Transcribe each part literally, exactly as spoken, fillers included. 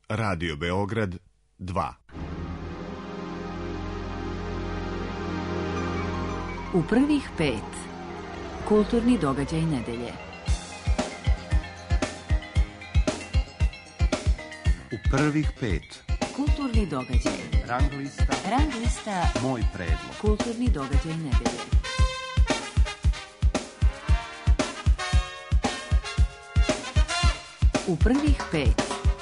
Radio Beograd dva. U prvih pet. Kulturni događaj nedelje. U prvih pet. Kulturni događaj. Rang lista. Rang lista. Moj predlog. Kulturni događaj nedelje. U prvih pet.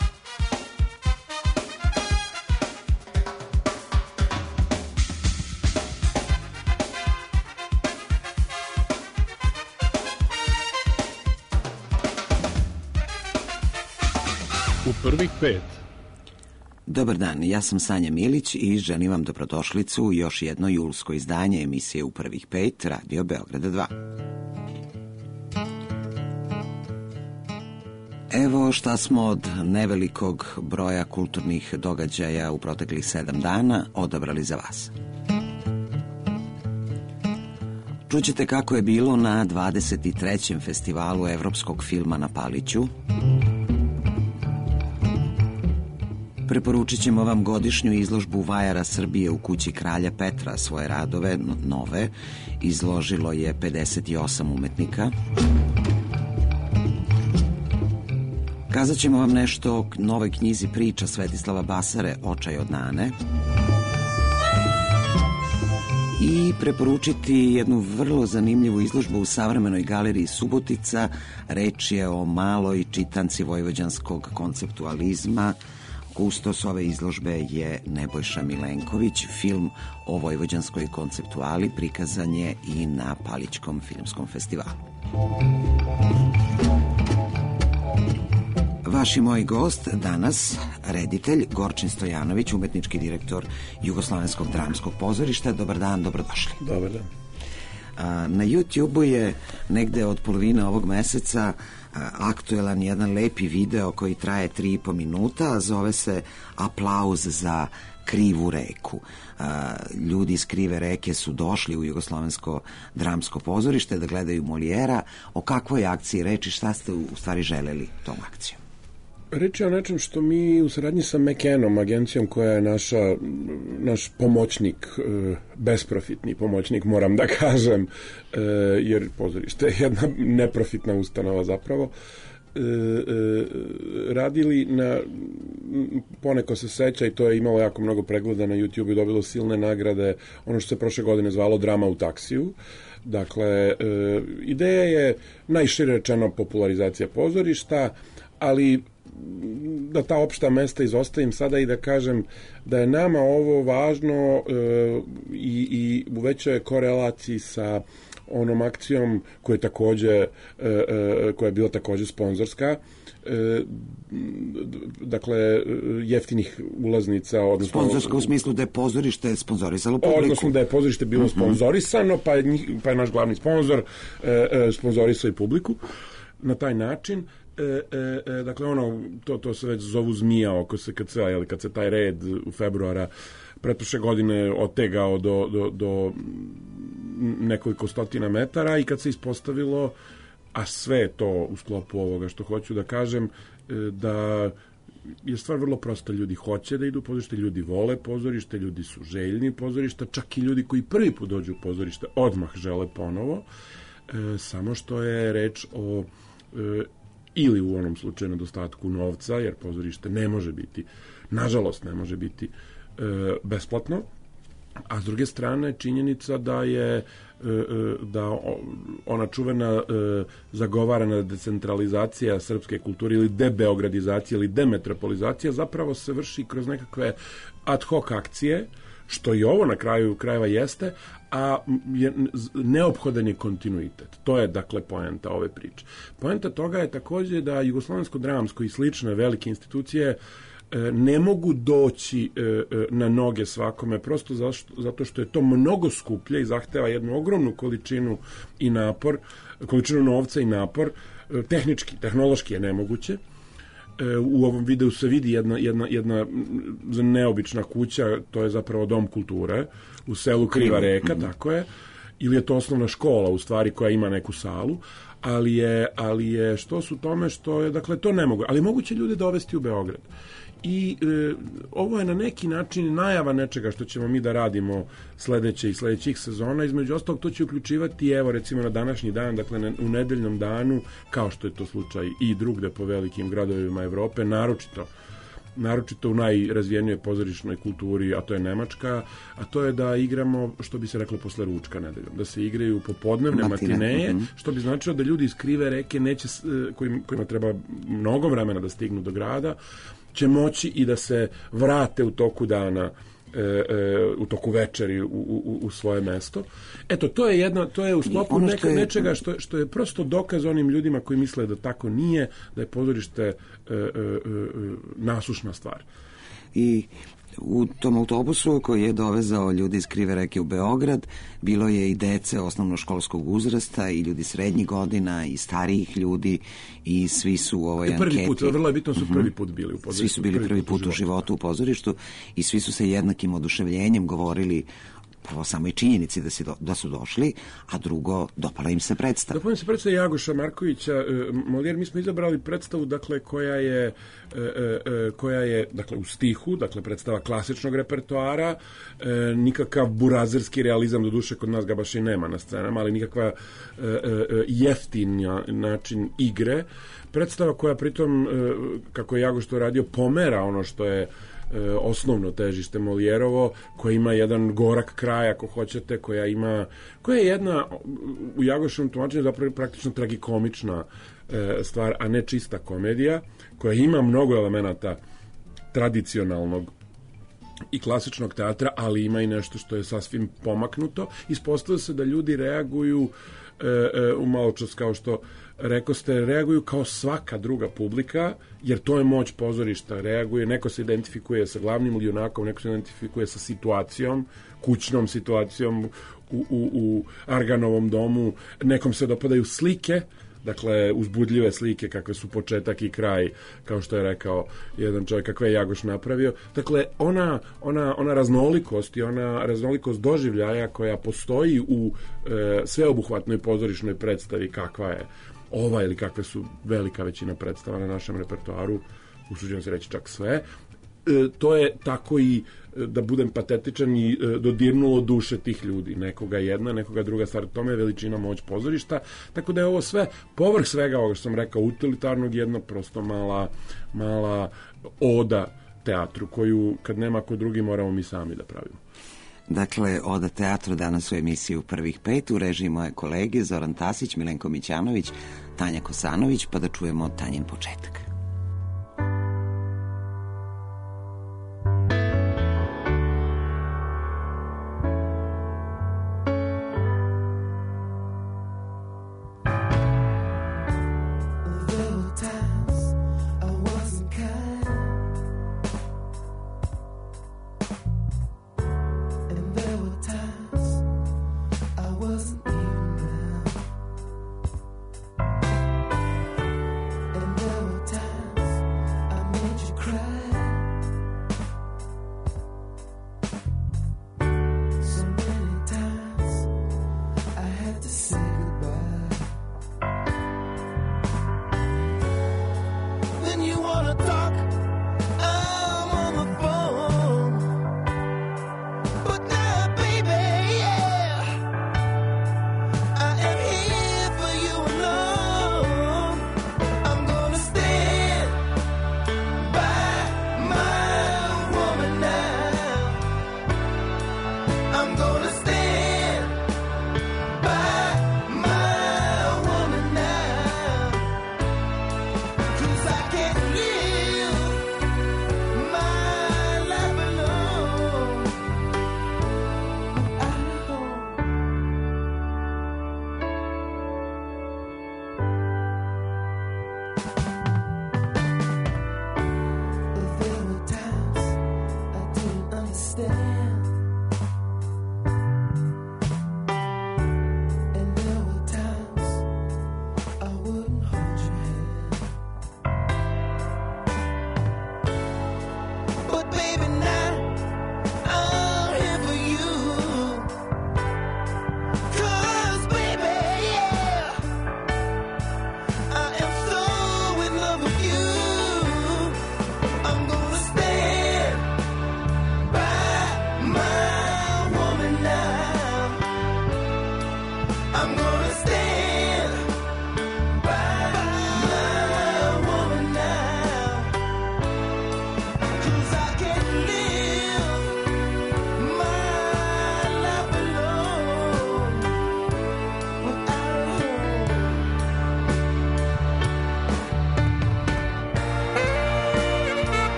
U prvih pet. Dobar dan, ja sam Sanja Milić i želim vam dobrodošlicu u još jedno julsko izdanje emisije U prvih pet Radio Beograda dva. Evo šta smo od nevelikog broja kulturnih događaja u proteklih sedam dana odabrali za vas. Čućete kako je bilo na dvadeset trećem festivalu evropskog filma na Paliću. Preporučit ćemo vam godišnju izložbu vajara Srbije u kući kralja Petra. Svoje radove, nove, izložilo je pedeset osam umetnika. Kazat ćemo vam nešto o novoj knjizi priča Svetislava Basare Očaj od Nane. I preporučiti jednu vrlo zanimljivu izložbu u Savremenoj galeriji Subotica. Reč je o maloj čitanci vojvođanskog konceptualizma. Kustos ove izložbe je Nebojša Milenković. Film o vojvođanskoj konceptuali prikazan je i na Palićkom filmskom festivalu. Vaš i moj gost danas, reditelj Gorčin Stojanović, umetnički direktor Jugoslovenskog dramskog pozorišta. Dobar dan, dobrodošli. Dobar dan. Na YouTube-u je negde od polovine ovog meseca aktuelan jedan lepi video koji traje tri i po minuta, a zove se Aplauz za krivu reku. Ljudi iz Krive reke su došli u Jugoslovensko dramsko pozorište da gledaju Molijera. O kakvoj akciji reči, šta ste u stvari želeli tom akcijom? Reč je o nečem što mi u saradnji sa McKennom, agencijom koja je naša, naš pomoćnik, besprofitni pomoćnik, moram da kažem, jer pozorište je jedna neprofitna ustanova zapravo, radili na, poneko se seća i to je imalo jako mnogo pregleda na YouTube i dobilo silne nagrade, ono što se prošle godine zvalo Drama u taksiju. Dakle, ideja je najšire rečeno popularizacija pozorišta, ali da ta opšta mesta izostavim sada i da kažem da je nama ovo važno e, i, i u većoj korelaciji sa onom akcijom koja je takođe e, e, koja je bila takođe sponzorska, e, dakle jeftinih ulaznica, odnosno sponzorska u smislu da je pozorište sponzorisalo publiku, odnosno da je pozorište bilo mm-hmm. sponzorisano, pa je, njih, pa je naš glavni sponzor e, e, sponzorisao i publiku na taj način. E, e, e, dakle, ono, to, to se već zovu zmija oko S K C-a, jel, kad se taj red u februara pretprošle godine otegao do, do, do nekoliko stotina metara i kad se ispostavilo, a sve to u sklopu ovoga što hoću da kažem, e, da je stvar vrlo prosta. Ljudi hoće da idu u pozorište, ljudi vole pozorište, ljudi su željni pozorišta, čak i ljudi koji prvi put dođu u pozorište odmah žele ponovo, e, samo što je reč o e, ili u onom slučaju nedostatku novca, jer pozorište ne može biti, nažalost ne može biti e, besplatno, a s druge strane činjenica da je e, da ona čuvena e, zagovarana decentralizacija srpske kulture ili debeogradizacija ili demetropolizacija zapravo se vrši kroz nekakve ad hoc akcije, što i ovo na kraju krajeva jeste, a je, neophodan je kontinuitet. To je, dakle, poenta ove priče. Poenta toga je takođe da Jugoslovensko dramsko i slične velike institucije e, ne mogu doći e, e, na noge svakome, prosto zašto, zato što je to mnogo skuplje i zahteva jednu ogromnu količinu i napor, količinu novca i napor. E, tehnički, tehnološki je nemoguće. U ovom videu se vidi jedna, jedna, jedna neobična kuća, to je zapravo Dom kulture u selu Kriva reka, mm-hmm. tako je, ili je to osnovna škola u stvari koja ima neku salu, ali je, ali je što su tome što je, dakle, to ne mogu, ali moguće ljude dovesti u Beograd. i e, ovo je na neki način najava nečega što ćemo mi da radimo sledeće i sledećih sezona. Između ostalog, to će uključivati, evo recimo na današnji dan, dakle na, u nedeljnom danu, kao što je to slučaj i drugde po velikim gradovima Evrope, naročito naročito u najrazvijenijoj pozorišnoj kulturi, a to je Nemačka, a to je da igramo, što bi se reklo, posle ručka nedeljom, da se igraju popodnevne Matine. matineje, Mm-hmm. što bi značilo da ljudi iz Krive reke neće, kojim, kojima treba mnogo vremena da stignu do grada, će moći i da se vrate u toku dana, e, e, u toku večeri u, u, u svoje mesto. Eto, to je jedna, to je u sklopu ono neka, što je- nečega što, što je prosto dokaz onim ljudima koji misle da tako nije, da je pozorište e, e, e, nasušna stvar. I u tom autobusu koji je dovezao ljudi iz Krive reke u Beograd bilo je i dece osnovnoškolskog uzrasta i ljudi srednjih godina i starijih ljudi i svi su u ovoj E, prvi anketi. put, vrlo je bitno, su prvi put bili u pozorištu. Svi su bili prvi put u životu u pozorištu i svi su se jednakim oduševljenjem govorili prvo samo i činjenici da, si do, da su došli, a drugo, dopala im se predstava. Dopomenem se predstava Jagoša Markovića, e, Molijer, mi smo izabrali predstavu, dakle, koja je, e, e, koja je, dakle, u stihu, dakle, predstava klasičnog repertoara, e, nikakav burazerski realizam, do duše kod nas ga baš i nema na scenama, ali nikakva e, e, jeftinja način igre. Predstava koja pritom, e, kako je Jagoš to radio, pomera ono što je E, osnovno težište Molijerovo, koja ima jedan gorak kraj, ako hoćete, koja ima, koja je jedna u Jagoševom tumačenju zapravo praktično tragikomična e, stvar, a ne čista komedija, koja ima mnogo elemenata tradicionalnog i klasičnog teatra, ali ima i nešto što je sasvim pomaknuto. Ispostavlja se da ljudi reaguju e, e, u maločas, kao što rekao ste, reaguju kao svaka druga publika, jer to je moć pozorišta. Reaguje, neko se identifikuje sa glavnim junakom, neko se identifikuje sa situacijom, kućnom situacijom u, u, u Arganovom domu, nekom se dopadaju slike, dakle, uzbudljive slike, kakve su početak i kraj, kao što je rekao jedan čovjek, kakve je Jagoš napravio. Dakle, ona, ona, ona raznolikost i ona raznolikost doživljaja koja postoji u e, sveobuhvatnoj pozorišnoj predstavi, kakva je ova ili kakve su velika većina predstava na našem repertoaru, usuđujem se reći čak sve, e, to je tako i, da budem patetičan, i e, dodirnulo duše tih ljudi. Nekoga jedna, nekoga druga stvar. Tome je veličina moć pozorišta. Tako da je ovo sve, povrh svega ovoga što sam rekao, utilitarnog, jedno prosto mala, mala oda teatru, koju kad nema ko drugi moramo mi sami da pravimo. Dakle, Oda teatru danas u emisiji U prvih pet, u režiji moje kolege Zoran Tasić, Milenko Mićanović, Tanja Kosanović, pa da čujemo Tanjin početak. And there were times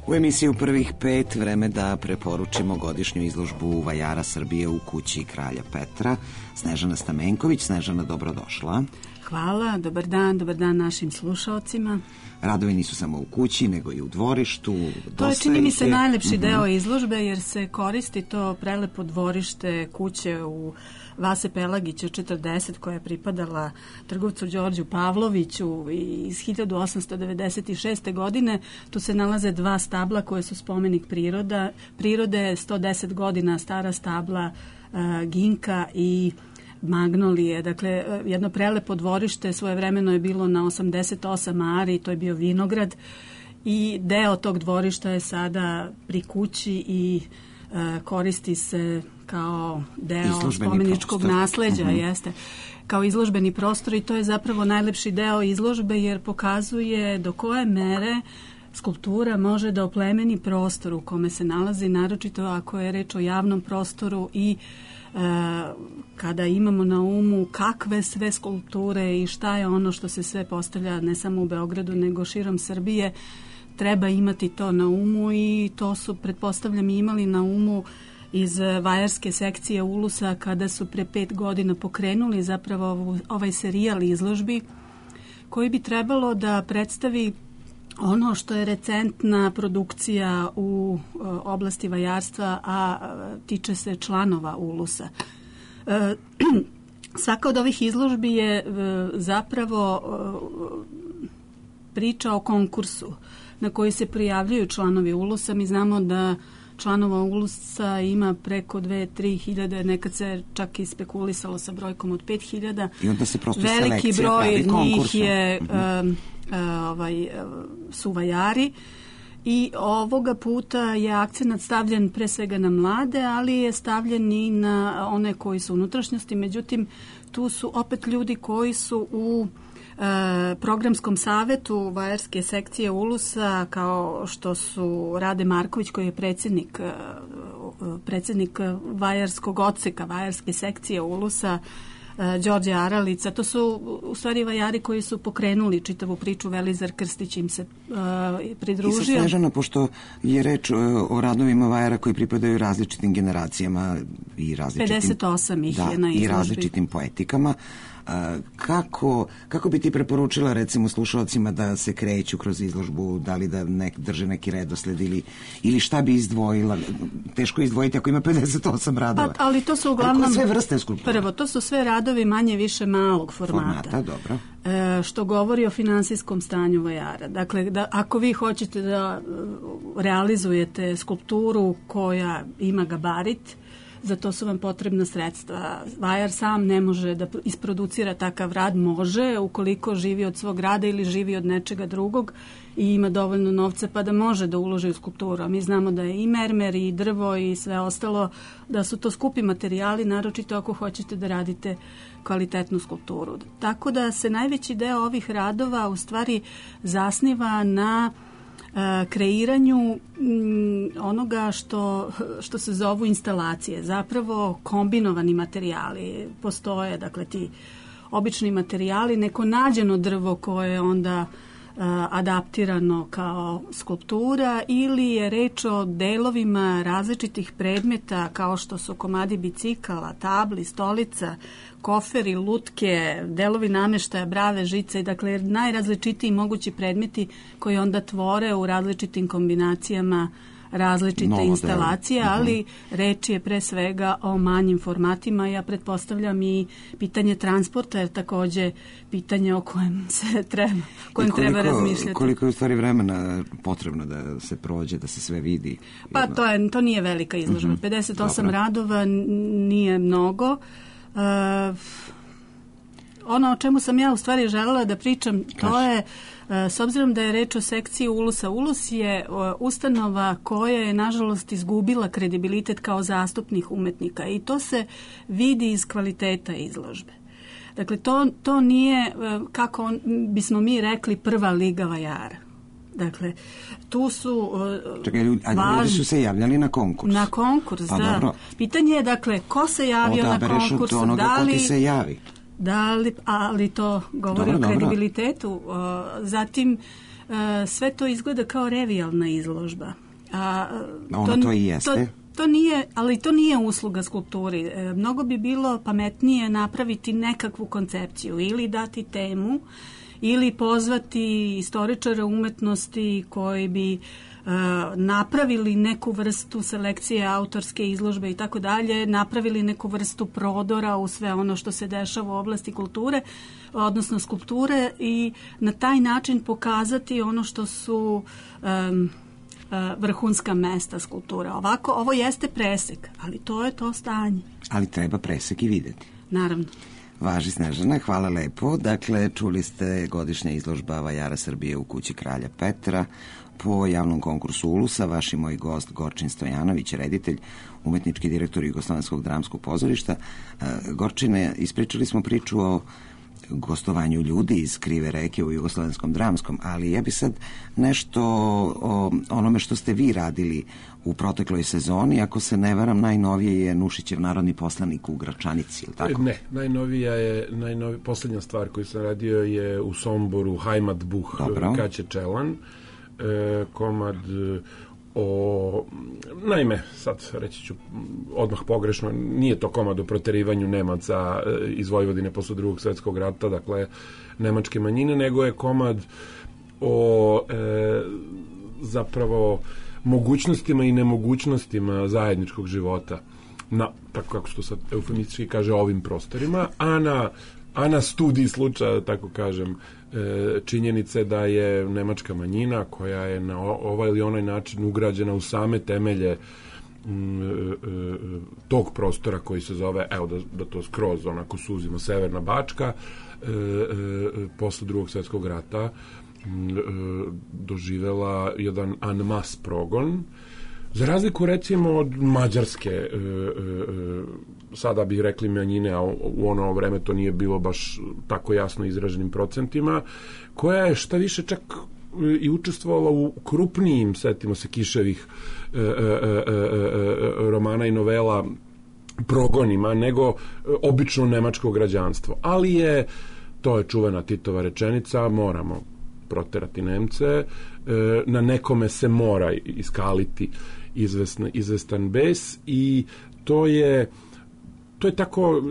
U emisiji U prvih pet vreme da preporučimo godišnju izložbu vajara Srbije u kući Kralja Petra. Snežana Stamenković. Snežana, dobrodošla. Hvala, dobar dan, dobar dan našim slušaocima. Radovi nisu samo u kući, nego i u dvorištu. To je, čini mi se, najlepši deo izložbe, jer se koristi to prelepo dvorište kuće u Vase Pelagića četrdeset, koja je pripadala trgovcu Đorđu Pavloviću iz hiljadu osamsto devedeset šeste. godine. Tu se nalaze dva stabla koje su spomenik priroda, prirode, sto deset godina stara stabla uh, ginka i magnolije. Dakle, jedno prelepo dvorište, svojevremeno je bilo na osamdeset osam ari, to je bio vinograd i deo tog dvorišta je sada pri kući i e, koristi se kao deo izložbeni spomeničkog prostor. Nasleđa, uh-huh. jeste, kao izložbeni prostor i to je zapravo najlepši deo izložbe jer pokazuje do koje mere skulptura može da oplemeni prostor u kome se nalazi, naročito ako je reč o javnom prostoru i kada imamo na umu kakve sve skulpture i šta je ono što se sve postavlja ne samo u Beogradu nego širom Srbije, treba imati to na umu i to su, pretpostavljam, imali na umu iz vajarske sekcije Ulusa kada su pre pet godina pokrenuli zapravo ovaj serijal izložbi koji bi trebalo da predstavi ono što je recentna produkcija u uh, oblasti vajarstva, a uh, tiče se članova Ulusa. Uh, svaka od ovih izložbi je uh, zapravo uh, priča o konkursu na koji se prijavljuju članovi Ulusa. Mi znamo da članova Ulusa ima preko dve, tri hiljade, nekad se čak i spekulisalo sa brojkom od pet hiljada. I onda se prosto veliki broj njih je uh-huh. um, ovaj, su vajari i ovoga puta je akcenat stavljen pre svega na mlade, ali je stavljen i na one koji su u unutrašnjosti. Međutim, tu su opet ljudi koji su u e, programskom savetu vajarske sekcije Ulusa, kao što su Rade Marković, koji je predsjednik, e, predsjednik vajarskog odseka, vajarske sekcije Ulusa, Đorđe Aralica. To su u stvari vajari koji su pokrenuli čitavu priču. Velizar Krstić im se uh, pridružio. I sad, Snežana, pošto je reč uh, o radovima vajara koji pripadaju različitim generacijama i različitim... pedeset osam ih da, je na izložbi. I različitim poetikama. Uh, kako, kako bi ti preporučila recimo slušalcima da se kreću kroz izložbu, da li da nek, drže neki redosled ili, ili šta bi izdvojila? Teško je izdvojiti ako ima pedeset osam radova. Pa, ali to su uglavnom... Sve vrste skulptura. Prvo, to su sve radovi manje više malog formata. Formata, dobro. E, što govori o finansijskom stanju vajara. Dakle, da, ako vi hoćete da realizujete skulpturu koja ima gabarit, za to su vam potrebna sredstva. Vajar sam ne može da isproducira takav rad, može ukoliko živi od svog rada ili živi od nečega drugog i ima dovoljno novca pa da može da uloži u skulpturu. A mi znamo da je i mermer i drvo i sve ostalo, da su to skupi materijali, naročito ako hoćete da radite kvalitetnu skulpturu. Tako da se najveći deo ovih radova u stvari zasniva na kreiranju onoga što, što se zovu instalacije, zapravo kombinovani materijali. Postoje, dakle, ti obični materijali, neko nađeno drvo koje je onda adaptirano kao skulptura ili je reč o delovima različitih predmeta kao što su komadi bicikala, tabli, stolica, koferi, lutke, delovi nameštaja, brave, žice i dakle najrazličitiji mogući predmeti koji onda tvore u različitim kombinacijama različite Novo instalacije, delo. ali reč je pre svega o manjim formatima. Ja pretpostavljam i pitanje transporta, jer takođe pitanje o kojem se treba, kojem koliko, treba razmišljati. Koliko je u stvari vremena potrebno da se prođe, da se sve vidi? Pa to, je, to nije velika izložba. Uh-huh. pedeset osam Dobre. radova nije mnogo. Uh, ono o čemu sam ja u stvari želela da pričam, to Kaži. je s obzirom da je reč o sekciji Ulusa. Ulus je ustanova koja je nažalost izgubila kredibilitet kao zastupnih umetnika i to se vidi iz kvaliteta izložbe. Dakle, to, to nije, kako on, bismo mi rekli, prva liga vajara. Dakle, tu su Čekaj, ljudi, a ljudi su se javljali na konkurs. Na konkurs, pa, da. Dobro. Pitanje je, dakle, ko se javio na konkurs, da li... ko ti se javi. Da li, ali to govori dobro, o kredibilitetu. Dobro. Zatim, sve to izgleda kao revijalna izložba. A, Ona to i jeste. To, to nije, ali to nije usluga skulpturi. E, mnogo bi bilo pametnije napraviti nekakvu koncepciju ili dati temu ili pozvati istoričara umetnosti koji bi Uh, napravili neku vrstu selekcije autorske izložbe i tako dalje, napravili neku vrstu prodora u sve ono što se dešava u oblasti kulture, odnosno skulpture, i na taj način pokazati ono što su um, uh, vrhunska mesta skulpture. Ovako, ovo jeste presek, ali to je to stanje. Ali treba presek i videti. Naravno. Važi, Snežana, hvala lepo. Dakle, čuli ste godišnja izložba Vajara Srbije u kući Kralja Petra po javnom konkursu Ulusa. Vaš i moj gost Gorčin Stojanović, reditelj, umetnički direktor Jugoslovenskog dramskog pozorišta. Gorčine, ispričali smo priču o gostovanju ljudi iz Krive reke u Jugoslovenskom dramskom, ali ja bi sad nešto o onome što ste vi radili u protekloj sezoni. Ako se ne varam, najnovije je Nušićev narodni poslanik u Gračanici, ili tako? Ne, najnovija je, najnovi, posljednja stvar koju sam radio je u Somboru Hajmat Buh Kaće Čelan, e, komad o, naime, sad reći ću odmah pogrešno, nije to komad o proterivanju Nemaca iz Vojvodine posle drugog svjetskog rata, dakle nemačke manjine, nego je komad o e, zapravo mogućnostima i nemogućnostima zajedničkog života na, tako kako se to sad eufemistički kaže, ovim prostorima, a na, a na studiji slučaja, tako kažem, činjenice da je nemačka manjina koja je na ovaj ili onaj način ugrađena u same temelje tog prostora koji se zove, evo da, da to skroz onako suzimo, Severna Bačka, posle drugog svjetskog rata doživela jedan en masse progon, za razliku recimo od Mađarske, sada bih rekli manjine, a u ono vreme to nije bilo baš tako jasno izraženim procentima, koja je šta više čak i učestvovala u krupnijim, setimo se Kiševih romana i novela, progonima, nego obično nemačko građanstvo. Ali je, to je čuvena Titova rečenica, moramo proterati Nemce, na nekome se mora iskaliti izvestan, izvestan bes, i to je to je tako...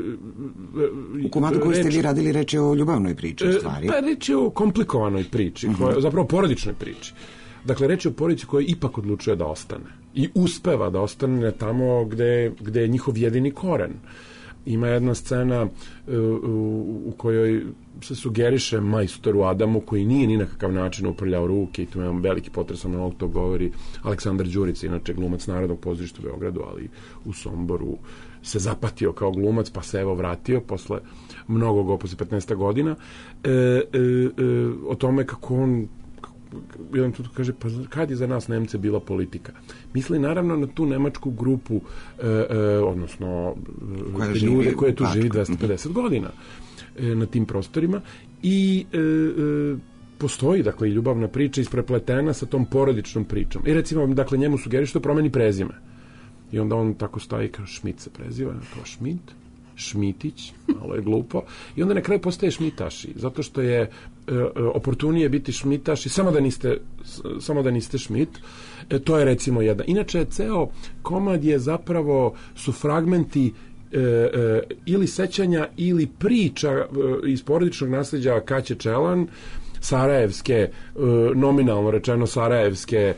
U komadu koji ste vi radili reč je o ljubavnoj priči, u stvari. Pa reč je o komplikovanoj priči, uh-huh. koja, zapravo porodičnoj priči. Dakle, reč je o porodici koja ipak odlučuje da ostane. I uspeva da ostane tamo gde, gde je njihov jedini koren. Ima jedna scena u, u, u kojoj se sugeriše majstoru Adamu, koji nije ni na kakav način uprljao ruke, i tu imam veliki potresan monolog, to govori Aleksandar Đurić, inače glumac Narodnog pozorišta u Beogradu, ali u Somboru se zapatio kao glumac, pa se evo vratio posle mnogo, posle petnaest godina, e, e, e, o tome kako on jedan tu kaže, pa kad je za nas Nemce bila politika? Misli naravno na tu nemačku grupu, e, e, odnosno koja ljude živi, koje tu tako. živi dvesta pedeset godina e, na tim prostorima, i e, e, postoji, dakle, i ljubavna priča isprepletena sa tom porodičnom pričom. I recimo, dakle, njemu sugeriš da promeni prezime. I onda on tako staje kao Šmit se preziva, kao Šmit, Šmitić, malo je glupo, i onda na kraju postaje Šmitaši, zato što je e, oportunije biti Šmitaši, samo da niste, samo da niste Šmit. E, to je recimo jedna. Inače, ceo komad je zapravo, su fragmenti e, e, ili sećanja ili priča e, iz porodičnog nasljeđa Kaće Čelan, sarajevske, nominalno rečeno sarajevske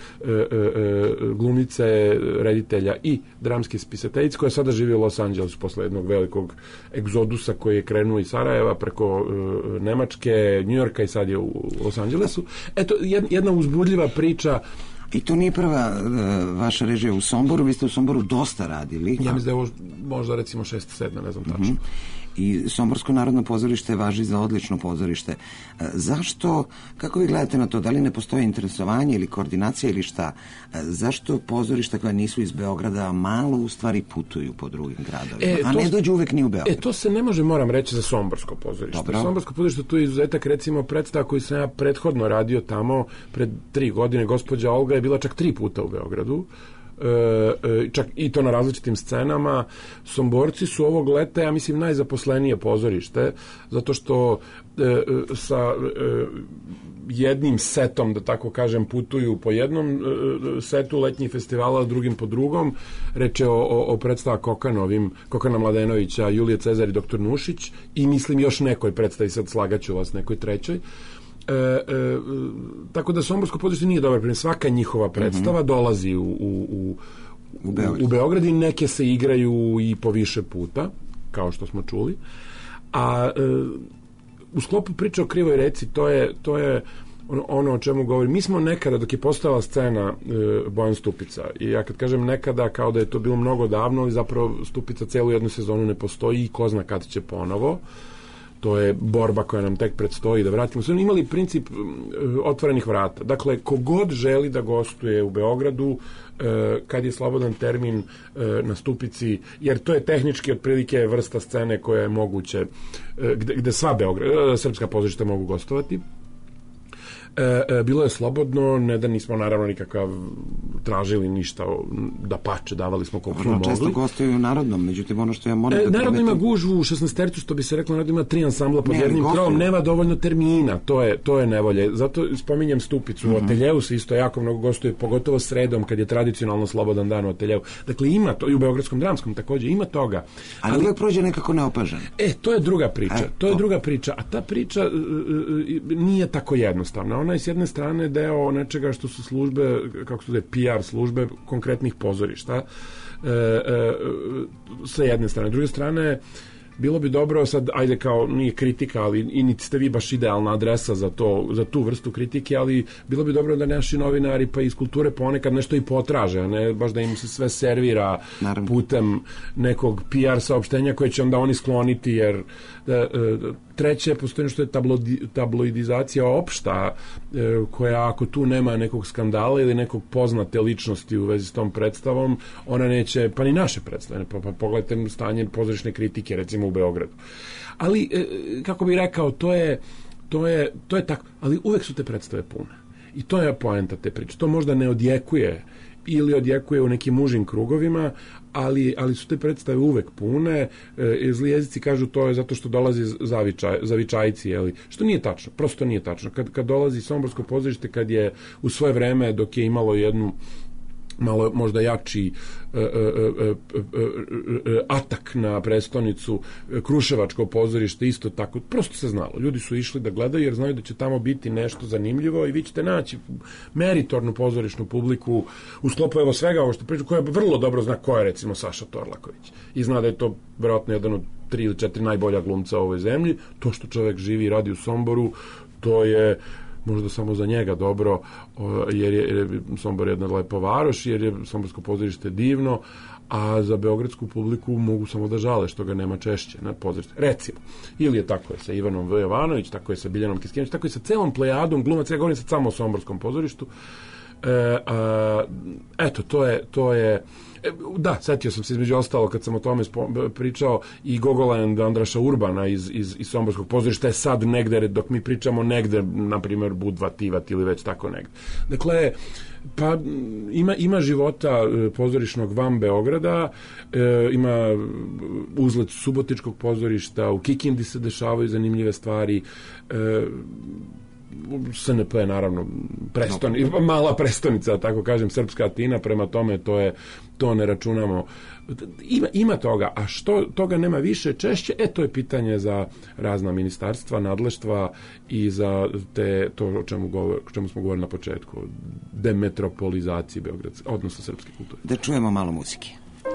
glumice, reditelja i dramske spisateljice, koja sada živi u Los Angelesu posle jednog velikog egzodusa koji je krenuo iz Sarajeva preko Nemačke, Njujorka, i sad je u Los Angelesu. Eto, jedna uzbudljiva priča. I to nije prva uh, vaša režija u Somboru, vi ste u Somboru dosta radili. Ja mislim da je ovo možda recimo šest sedam, ne znam tačno. Mm-hmm. I Somborsko narodno pozorište važi za odlično pozorište. E, zašto, kako vi gledate na to, da li ne postoji interesovanje ili koordinacija ili šta? E, zašto pozorišta koja nisu iz Beograda malo u stvari putuju po drugim gradovima, e, a ne dođu uvek ni u Beograd? E, to se ne može, moram reći, za Somborsko pozorište. Dobro. Somborsko pozorište, tu je izuzetak, recimo, predstava koju sam ja prethodno radio tamo pred tri godine, gospođa Olga je bila čak tri puta u Beogradu, E, e, čak i to na različitim scenama. Somborci su ovog leta, ja mislim, najzaposlenije pozorište, zato što e, sa e, jednim setom, da tako kažem, putuju po jednom e, setu letnjih festivala, drugim po drugom. Reč je o, o, o predstava Kokanovim, Kokana Mladenovića, Julije Cezar i doktor Nušić i mislim još nekoj predstavi, sad slagaću vas, nekoj trećoj. E, e, tako da Somborsko pozorište nije dobar primjer. Svaka njihova predstava mm-hmm. dolazi u, u, u, u, Beograd. u Beograd i neke se igraju i po više puta, kao što smo čuli. A e, u sklopu priče o Krivoj reci, to je, to je ono, ono o čemu govorim. Mi smo nekada, dok je postojala scena e, Bojan Stupica, i ja kad kažem nekada, kao da je to bilo mnogo davno, ali zapravo Stupica celu jednu sezonu ne postoji i ko zna kad će ponovo. To je borba koja nam tek predstoji da vratimo. Smo imali princip uh, otvorenih vrata. Dakle, kogod želi da gostuje u Beogradu, uh, kad je slobodan termin uh, na Stupici, jer to je tehnički otprilike vrsta scene koja je moguće, uh, gde, gde sva Beograd, uh, srpska pozorišta mogu gostovati. E, e, bilo je slobodno, ne da nismo naravno nikakav tražili ništa, da pače, davali smo koliko smo mogli. Često gostuju u Narodnom, međutim ono što ja moram e, da Narodno primetim... ima gužvu u šesnaestercu, što bi se reklo, Narodno ima tri ansambla pod ne, jednim krovom, nema dovoljno termina, to je, to je nevolje. Zato spominjem Stupicu, uh-huh. u Ateljevu se isto jako mnogo gostuje, pogotovo sredom, kad je tradicionalno slobodan dan u Ateljevu. Dakle, ima to, i u Beogradskom dramskom takođe, ima toga. Ali, ali uvijek prođe nekako neopažen. E, to je druga priča, e, to je to. druga priča, a ta priča uh, uh, nije tako jednostavna. Ona je s jedne strane deo nečega što su službe, kako su da je P R službe konkretnih pozorišta, e, e, sa jedne strane. S druge strane, bilo bi dobro, sad, ajde kao, nije kritika, ali i niti ste vi baš idealna adresa za, to, za tu vrstu kritike, ali bilo bi dobro da naši novinari pa iz kulture ponekad nešto i potraže, a ne baš da im se sve servira Naravno. putem nekog P R saopštenja koje će onda oni skloniti, jer da, treće, postoji što je tabloidi, tabloidizacija opšta, koja ako tu nema nekog skandala ili nekog poznate ličnosti u vezi s tom predstavom, ona neće, pa ni naše predstave, pa, pa pogledajte stanje pozorišne kritike, recimo u Beogradu. Ali, kako bih rekao, to je, to je, to je tako, ali uvek su te predstave pune. I to je poenta te priče. To možda ne odjekuje ili odjekuje u nekim užim krugovima, ali, ali su te predstave uvek pune. E, zli jezici kažu to je zato što dolazi zavičaj, zavičajci, jeli? Što nije tačno, prosto nije tačno. Kad, kad dolazi Somborsko pozorište, kad je u svoje vreme, dok je imalo jednu malo možda jači e, e, e, e, atak na prestonicu, Kruševačko pozorište isto tako, prosto se znalo, ljudi su išli da gledaju jer znaju da će tamo biti nešto zanimljivo i vi ćete naći meritornu pozorišnu publiku u sklopu evo svega ovo što priču, koja vrlo dobro zna ko je recimo Saša Torlaković i zna da je to verovatno jedan od tri ili četiri najbolja glumca u ovoj zemlji. To što čovjek živi i radi u Somboru, to je možda samo za njega dobro, jer je, jer je Sombor jedna lepa varoš, jer je Somborsko pozorište divno, a za beogradsku publiku mogu samo da žale što ga nema češće na pozorište. Recimo, ili je tako je sa Ivanom V. Jovanović, tako je sa Biljanom Kiskinović, tako je sa celom plejadom glumaca, ja govorim sad samo o Somborskom pozorištu. E, a, eto, to je, to je da, setio sam se između ostalo kad sam o tome spo, pričao i Gogoland Andraša Urbana iz, iz, iz Somborskog pozorišta je sad negde, dok mi pričamo negde, na primjer Budva, Tivat ili već tako negde. Dakle, pa ima, ima života pozorišnog van Beograda, e, ima uzlet Subotičkog pozorišta, u Kikindi se dešavaju zanimljive stvari, e, S N P je naravno preston, mala prestonica, tako kažem, srpska Atina, prema tome to je, to ne računamo. Ima, ima toga, a što toga nema više češće, e to je pitanje za razna ministarstva, nadleštva i za te, to o čemu, govor, o čemu smo govorili na početku, demetropolizaciji beogradske, odnosno srpske kulture. Da čujemo malo muzike.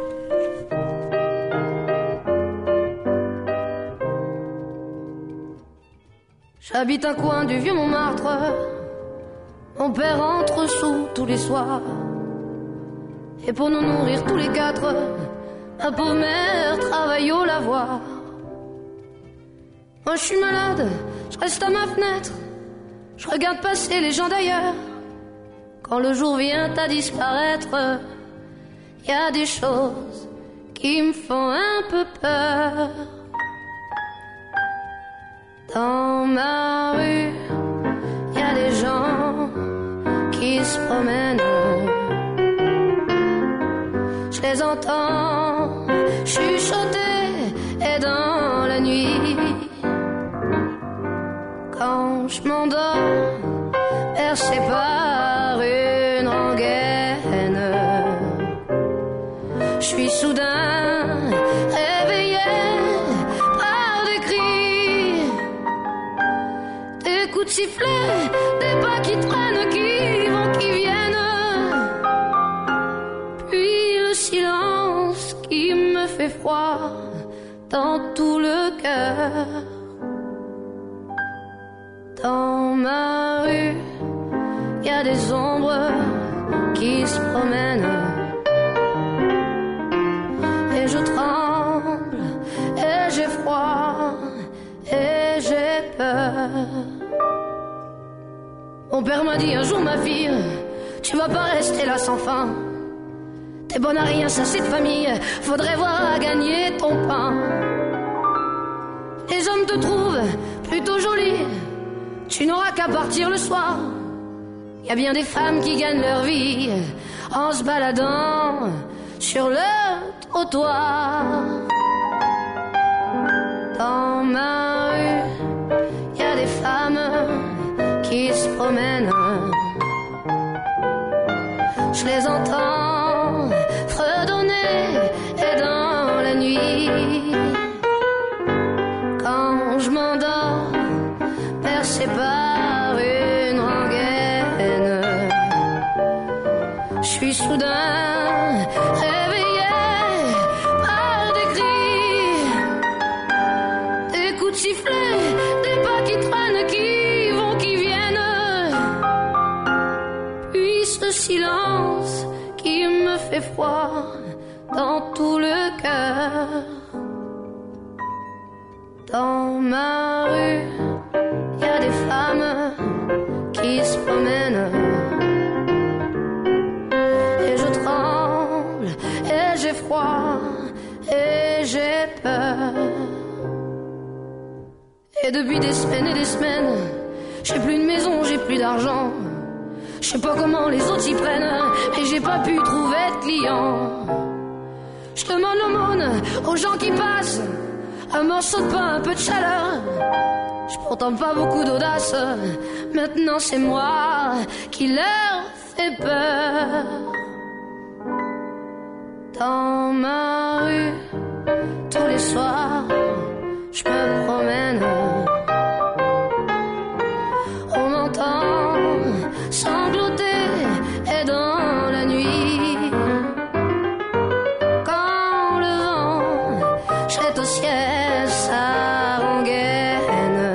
J'habite un coin du vieux Montmartre. Mon père entre sous tous les soirs. Et pour nous nourrir tous les quatre, ma pauvre mère travaille au lavoir. Moi je suis malade, je reste à ma fenêtre. Je regarde passer les gens d'ailleurs. Quand le jour vient à disparaître, y a des choses qui me font un peu peur. Dans ma rue, y a des gens qui se promènent. je les entends chuchoter et dans la nuit, quand je m'endors, bercé par une rengaine, je suis soudain réveillé par des cris, des coups de sifflet, des pas qui traînent, qui vont, qui viennent, puis le silence qui me fait froid dans tout le cœur. Dans ma rue, y a des ombres qui se promènent, et je tremble, et j'ai froid, et j'ai peur. Mon père m'a dit un jour, ma fille, tu vas pas rester là sans fin. T'es bonne à rien, ça c'est de famille, faudrait voir à gagner ton pain. Les hommes te trouvent plutôt jolie, tu n'auras qu'à partir le soir. Y a bien des femmes qui gagnent leur vie en se baladant sur le trottoir. Dans ma rue, y a des femmes qui se promènent, je les entends fredonner et dans la nuit, quand je m'endors, bercé par une rengaine, je suis soudain réveillé par des cris, des coups de sifflet, des pas qui traînent, qui vont, qui viennent, puis ce silence qui me fait froid dans tout le cœur. Dans ma rue, y a des femmes qui se promènent, et je tremble, et j'ai froid, et j'ai peur. Et depuis des semaines et des semaines, j'ai plus de maison, j'ai plus d'argent. Je sais pas comment les autres s'y prennent, mais j'ai pas pu trouver de clients. Je demande l'aumône aux gens qui passent, un morceau de pain, un peu de chaleur. J'ai pourtant pas beaucoup d'audace, maintenant c'est moi qui leur fais peur. Dans ma rue, tous les soirs, je me promène. On m'entend sangloter et dans la nuit, quand le vent jette au ciel sa rengaine,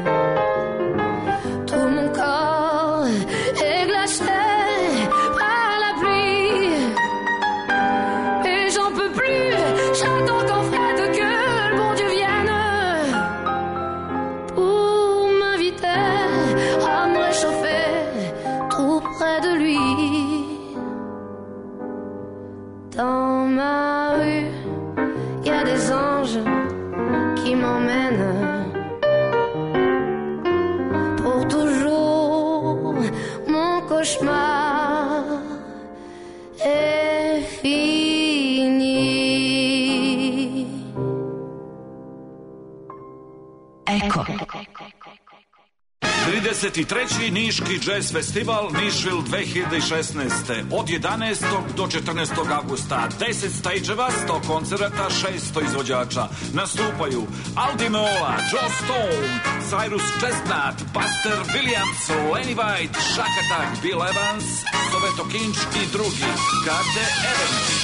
tout mon corps est glacé par la pluie, et j'en peux plus, j'attends qu'en fait que le bon Dieu vienne pour m'inviter à me réchauffer tout près de lui. Dans ma rue, y a des anges qui m'emmènent pour toujours. Mon cauchemar est fini. Eko. trideset treći Niški jazz festival Nišvil dve hiljade šesnaeste. Od jedanaestog do četrnaestog avgusta. deset stageeva, sto koncerata, šesto izvođača. Nastupaju Aldi Meola, Joe Stone, Cyrus Chestnut, Buster Williams, Lenny White, Shack Attack, Bill Evans, Soveto Kinč i drugi. Karte Eventi.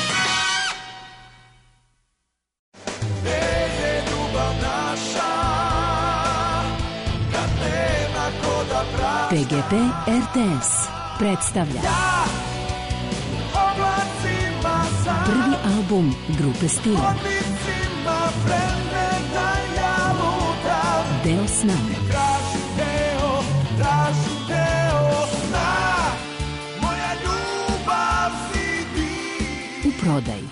P G P R T S predstavlja prvi album grupe Stila Deo sna. U prodaji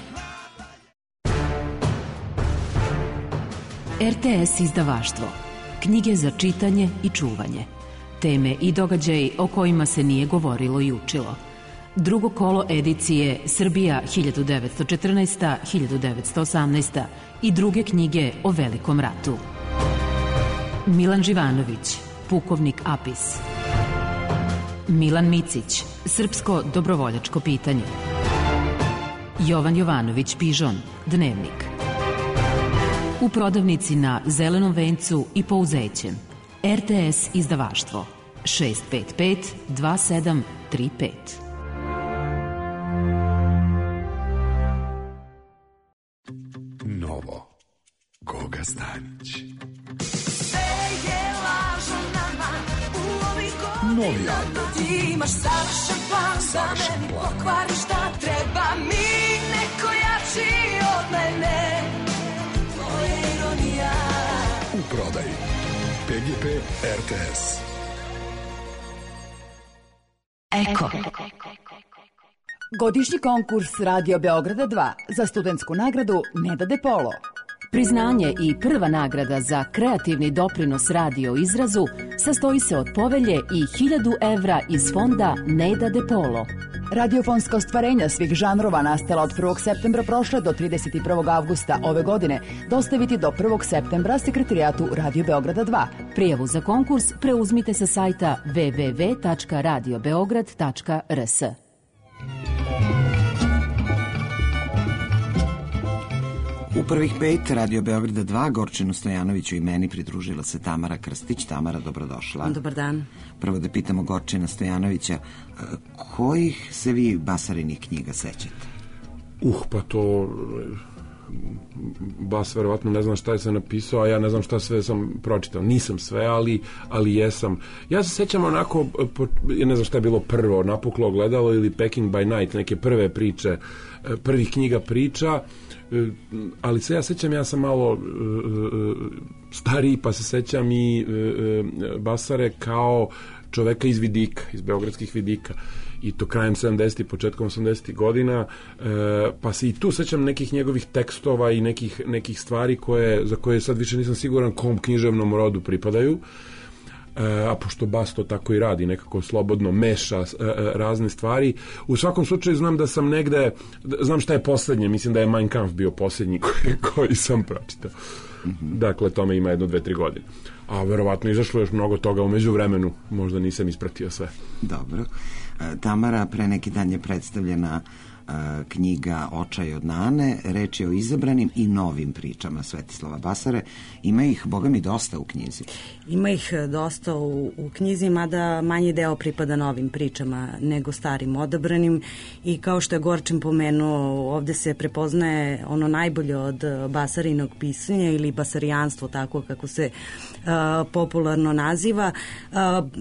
R T S izdavaštvo. Knjige za čitanje i čuvanje. Teme i događaji o kojima se nije govorilo i učilo. Drugo kolo edicije Srbija hiljadu devetsto četrnaesta do hiljadu devetsto osamnaesta. i druge knjige o Velikom ratu. Milan Živanović, Pukovnik Apis. Milan Micić, Srpsko dobrovoljačko pitanje. Jovan Jovanović Pižon, Dnevnik. U prodavnici na Zelenom vencu i Pouzećem. R T S izdavaštvo šest pet pet dva sedam tri pet. Novo. Goga Stanić. Novi album. Ti imaš savršen plan, savršen da meni plan. pokvari šta treba mi, neko jači od mene. To je ironija. U prodaji. P G P R T S. Eko. Godišnji konkurs Radio Beograda dva za studentsku nagradu Neda De Polo. Priznanje i prva nagrada za kreativni doprinos radio izrazu sastoji se od povelje i hiljadu evra iz fonda Neda De Polo. Radiofonska ostvarenja svih žanrova nastala od prvog septembra prošle do trideset prvog avgusta ove godine dostaviti do prvog septembra sekretarijatu Radio Beograda dva. Prijavu za konkurs preuzmite sa sajta w w w tačka radio beograd tačka r s. U prvih pet Radio Beograda dva Gorčinu Stojanoviću i meni pridružila se Tamara Krstić. Tamara, dobrodošla. Dobar dan. Prvo da pitamo Gorčina Stojanovića, kojih se vi Basarinih knjiga sećate? Uh, pa to... Bas verovatno ne znam šta je se napisao, a ja ne znam šta sve sam pročitao. Nisam sve, ali, ali jesam. Ja se sećam onako, ja ne znam šta je bilo prvo, Napuklo ogledalo ili Peking by Night, neke prve priče, prvih knjiga priča, ali se ja sećam, ja sam malo stariji, pa se sećam i Basare kao čoveka iz vidika, iz beogradskih vidika, i to krajem sedamdesetih, početkom osamdesetih godina, e, pa se i tu sećam nekih njegovih tekstova i nekih, nekih stvari koje, za koje sad više nisam siguran kom književnom rodu pripadaju, e, a pošto Bas to tako i radi, nekako slobodno meša e, razne stvari. U svakom slučaju znam da sam negde, znam šta je poslednje, mislim da je Mein Kampf bio poslednji koji, koji sam pročitao. Mm-hmm. Dakle, tome ima jedno, dve, tri godine. A verovatno izašlo još mnogo toga u međuvremenu, možda nisam ispratio sve. Dobro. Tamara, pre neki dan je predstavljena uh, knjiga Očaj od Nane, reč je o izabranim i novim pričama Svetislava Basare. Ima ih, boga mi, dosta u knjizi. Ima ih dosta u, u knjizi, mada manji deo pripada novim pričama nego starim odabranim, i kao što je Gorčin pomenuo, ovde se prepoznaje ono najbolje od Basarinog pisanja ili basarijanstvo, tako kako se uh, popularno naziva, uh,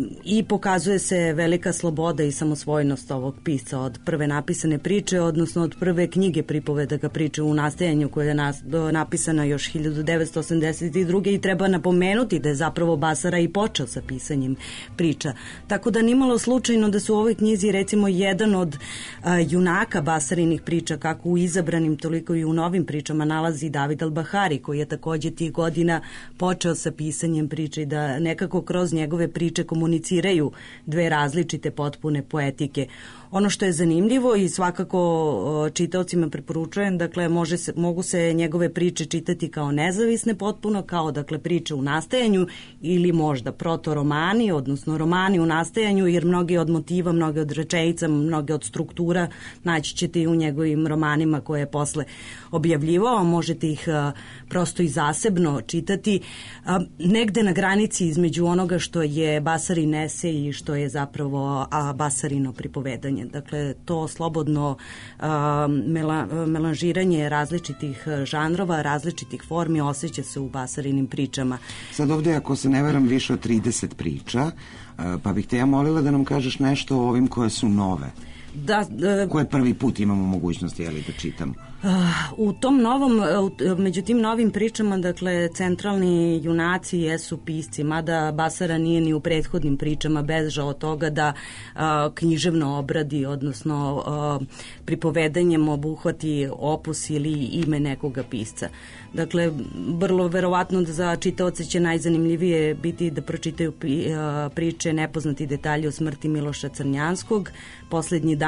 i pokazuje se velika sloboda i samosvojnost ovog pisca od prve napisane priče, odnosno od prve knjige pripovedaka priče u nastajanju, koja je nas, do, napisana još hiljadu devetsto osamdeset druge. i treba napomenuti da je zapravo Basara i počeo sa pisanjem priča. Tako da nimalo slučajno da su u ovoj knjizi recimo jedan od a, junaka Basarinih priča, kako u izabranim, toliko i u novim pričama, nalazi David Al-Bahari, koji je takođe tih godina počeo sa pisanjem priče i da nekako kroz njegove priče komuniciraju dve različite potpune poetike. Ono što je zanimljivo i svakako čitaocima preporučujem, dakle, može se, mogu se njegove priče čitati kao nezavisne potpuno, kao dakle priče u nastajanju ili možda protoromani, odnosno romani u nastajanju, jer mnogi od motiva, mnoge od rečenica, mnoge od struktura naći ćete i u njegovim romanima koje je posle objavljivao. Možete ih a, prosto i zasebno čitati, a, negde na granici između onoga što je Basarin esej i što je zapravo a, Basarino pripovedanje. Dakle, to slobodno a, mela, melanžiranje različitih žanrova, različitih formi osjeća se u Basarinim pričama. Sad ovde, ako se ne veram, više od trideset priča, pa bih te ja molila da nam kažeš nešto o ovim koje su nove. Da, uh, koje prvi put imamo mogućnosti, jeli, da čitamo? Uh, u tom novom, uh, među tim novim pričama, dakle, centralni junaci jesu pisci, mada Basara nije ni u prethodnim pričama bežao od toga da uh, književno obradi, odnosno uh, pripovedanjem obuhvati opus ili ime nekoga pisca. Dakle, vrlo verovatno da za čitaoce će najzanimljivije biti da pročitaju priče Nepoznati detalji o smrti Miloša Crnjanskog, Poslednji dan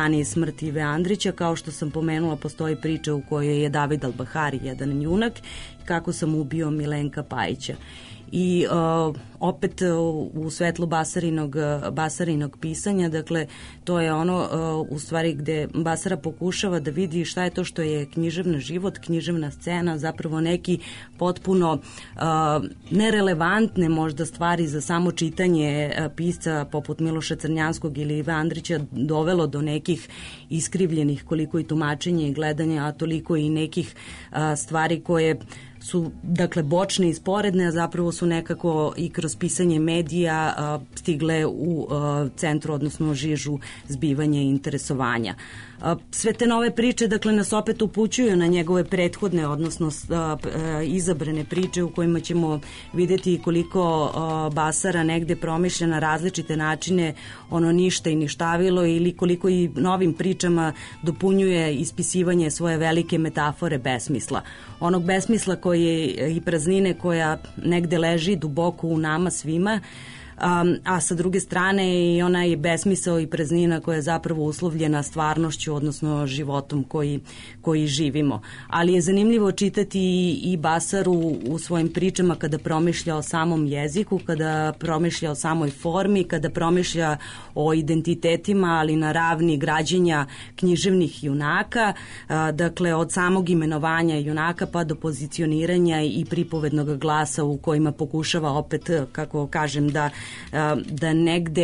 dani iz smrti Ive Andrića. Kao što sam pomenula, postoji priča u kojoj je David Albahari jedan junak, kako sam ubio Milenka Pajića. I uh, opet uh, u svetlu Basarinog, uh, Basarinog pisanja, dakle, to je ono uh, u stvari gde Basara pokušava da vidi šta je to što je književni život, književna scena, zapravo neki potpuno uh, nerelevantne možda stvari za samo čitanje uh, pisca poput Miloša Crnjanskog ili Ive Andrića dovelo do nekih iskrivljenih koliko i tumačenja i gledanja, a toliko i nekih uh, stvari koje su, dakle, bočne i sporedne, a zapravo su nekako i kroz pisanje medija a, stigle u a, centru, odnosno žižu zbivanja i interesovanja. A, sve te nove priče, dakle, nas opet upućuju na njegove prethodne, odnosno a, a, izabrane priče u kojima ćemo vidjeti koliko a, Basara negde promišlja na različite načine ono ništa i ništavilo, ili koliko i novim pričama dopunjuje ispisivanje svoje velike metafore besmisla. Onog besmisla koje i praznine koja negde leži duboko u nama svima, Um, a sa druge strane i onaj besmisao i praznina koja je zapravo uslovljena stvarnošću, odnosno životom koji, koji živimo. Ali je zanimljivo čitati i, i Basaru u svojim pričama kada promišlja o samom jeziku, kada promišlja o samoj formi, kada promišlja o identitetima, ali na ravni građenja književnih junaka, a, dakle od samog imenovanja junaka pa do pozicioniranja i pripovednog glasa u kojima pokušava opet, kako kažem, da da negde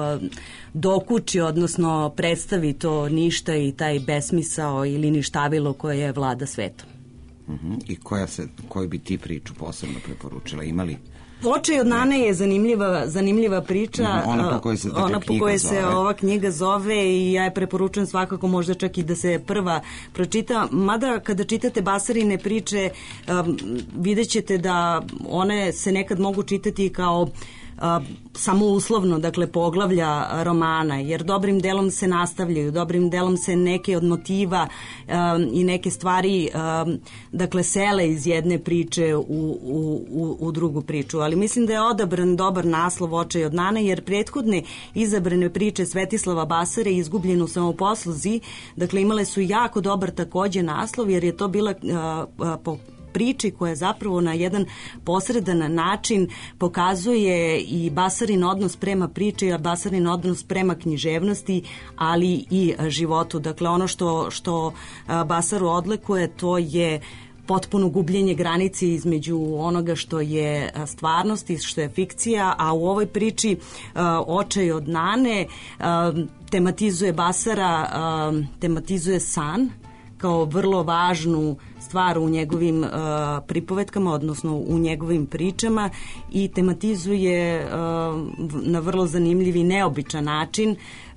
dokuči, odnosno predstavi to ništa i taj besmisao ili ništavilo koje je vlada svetom. Uh-huh. I koja se, koju bi ti priču posebno preporučila? Imali? Očaj od Nane je zanimljiva, zanimljiva priča. Uh-huh. Ona po kojoj se, ona po kojoj se ova knjiga zove i ja je preporučujem svakako možda čak i da se prva pročita. Mada kada čitate Basarine priče um, vidjet ćete da one se nekad mogu čitati kao Uh, samo uslovno, dakle, poglavlja romana, jer dobrim delom se nastavljaju, dobrim delom se neke od motiva um, i neke stvari um, dakle, sele iz jedne priče u, u, u, u drugu priču, ali mislim da je odabran dobar naslov Očaj od Nane, jer prethodne izabrane priče Svetislava Basare Izgubljeno u samoposluzi, dakle, imale su jako dobar takođe naslov, jer je to bila uh, uh, po priči koja zapravo na jedan posredan način pokazuje i Basarin odnos prema priči, a Basarin odnos prema književnosti, ali i životu. Dakle, ono što, što Basaru odlikuje, to je potpuno gubljenje granice između onoga što je stvarnost i što je fikcija, a u ovoj priči Očaj od Nane tematizuje Basara, tematizuje san kao vrlo važnu stvar u njegovim uh, pripovetkama, odnosno u njegovim pričama, i tematizuje uh, na vrlo zanimljiv i neobičan način uh,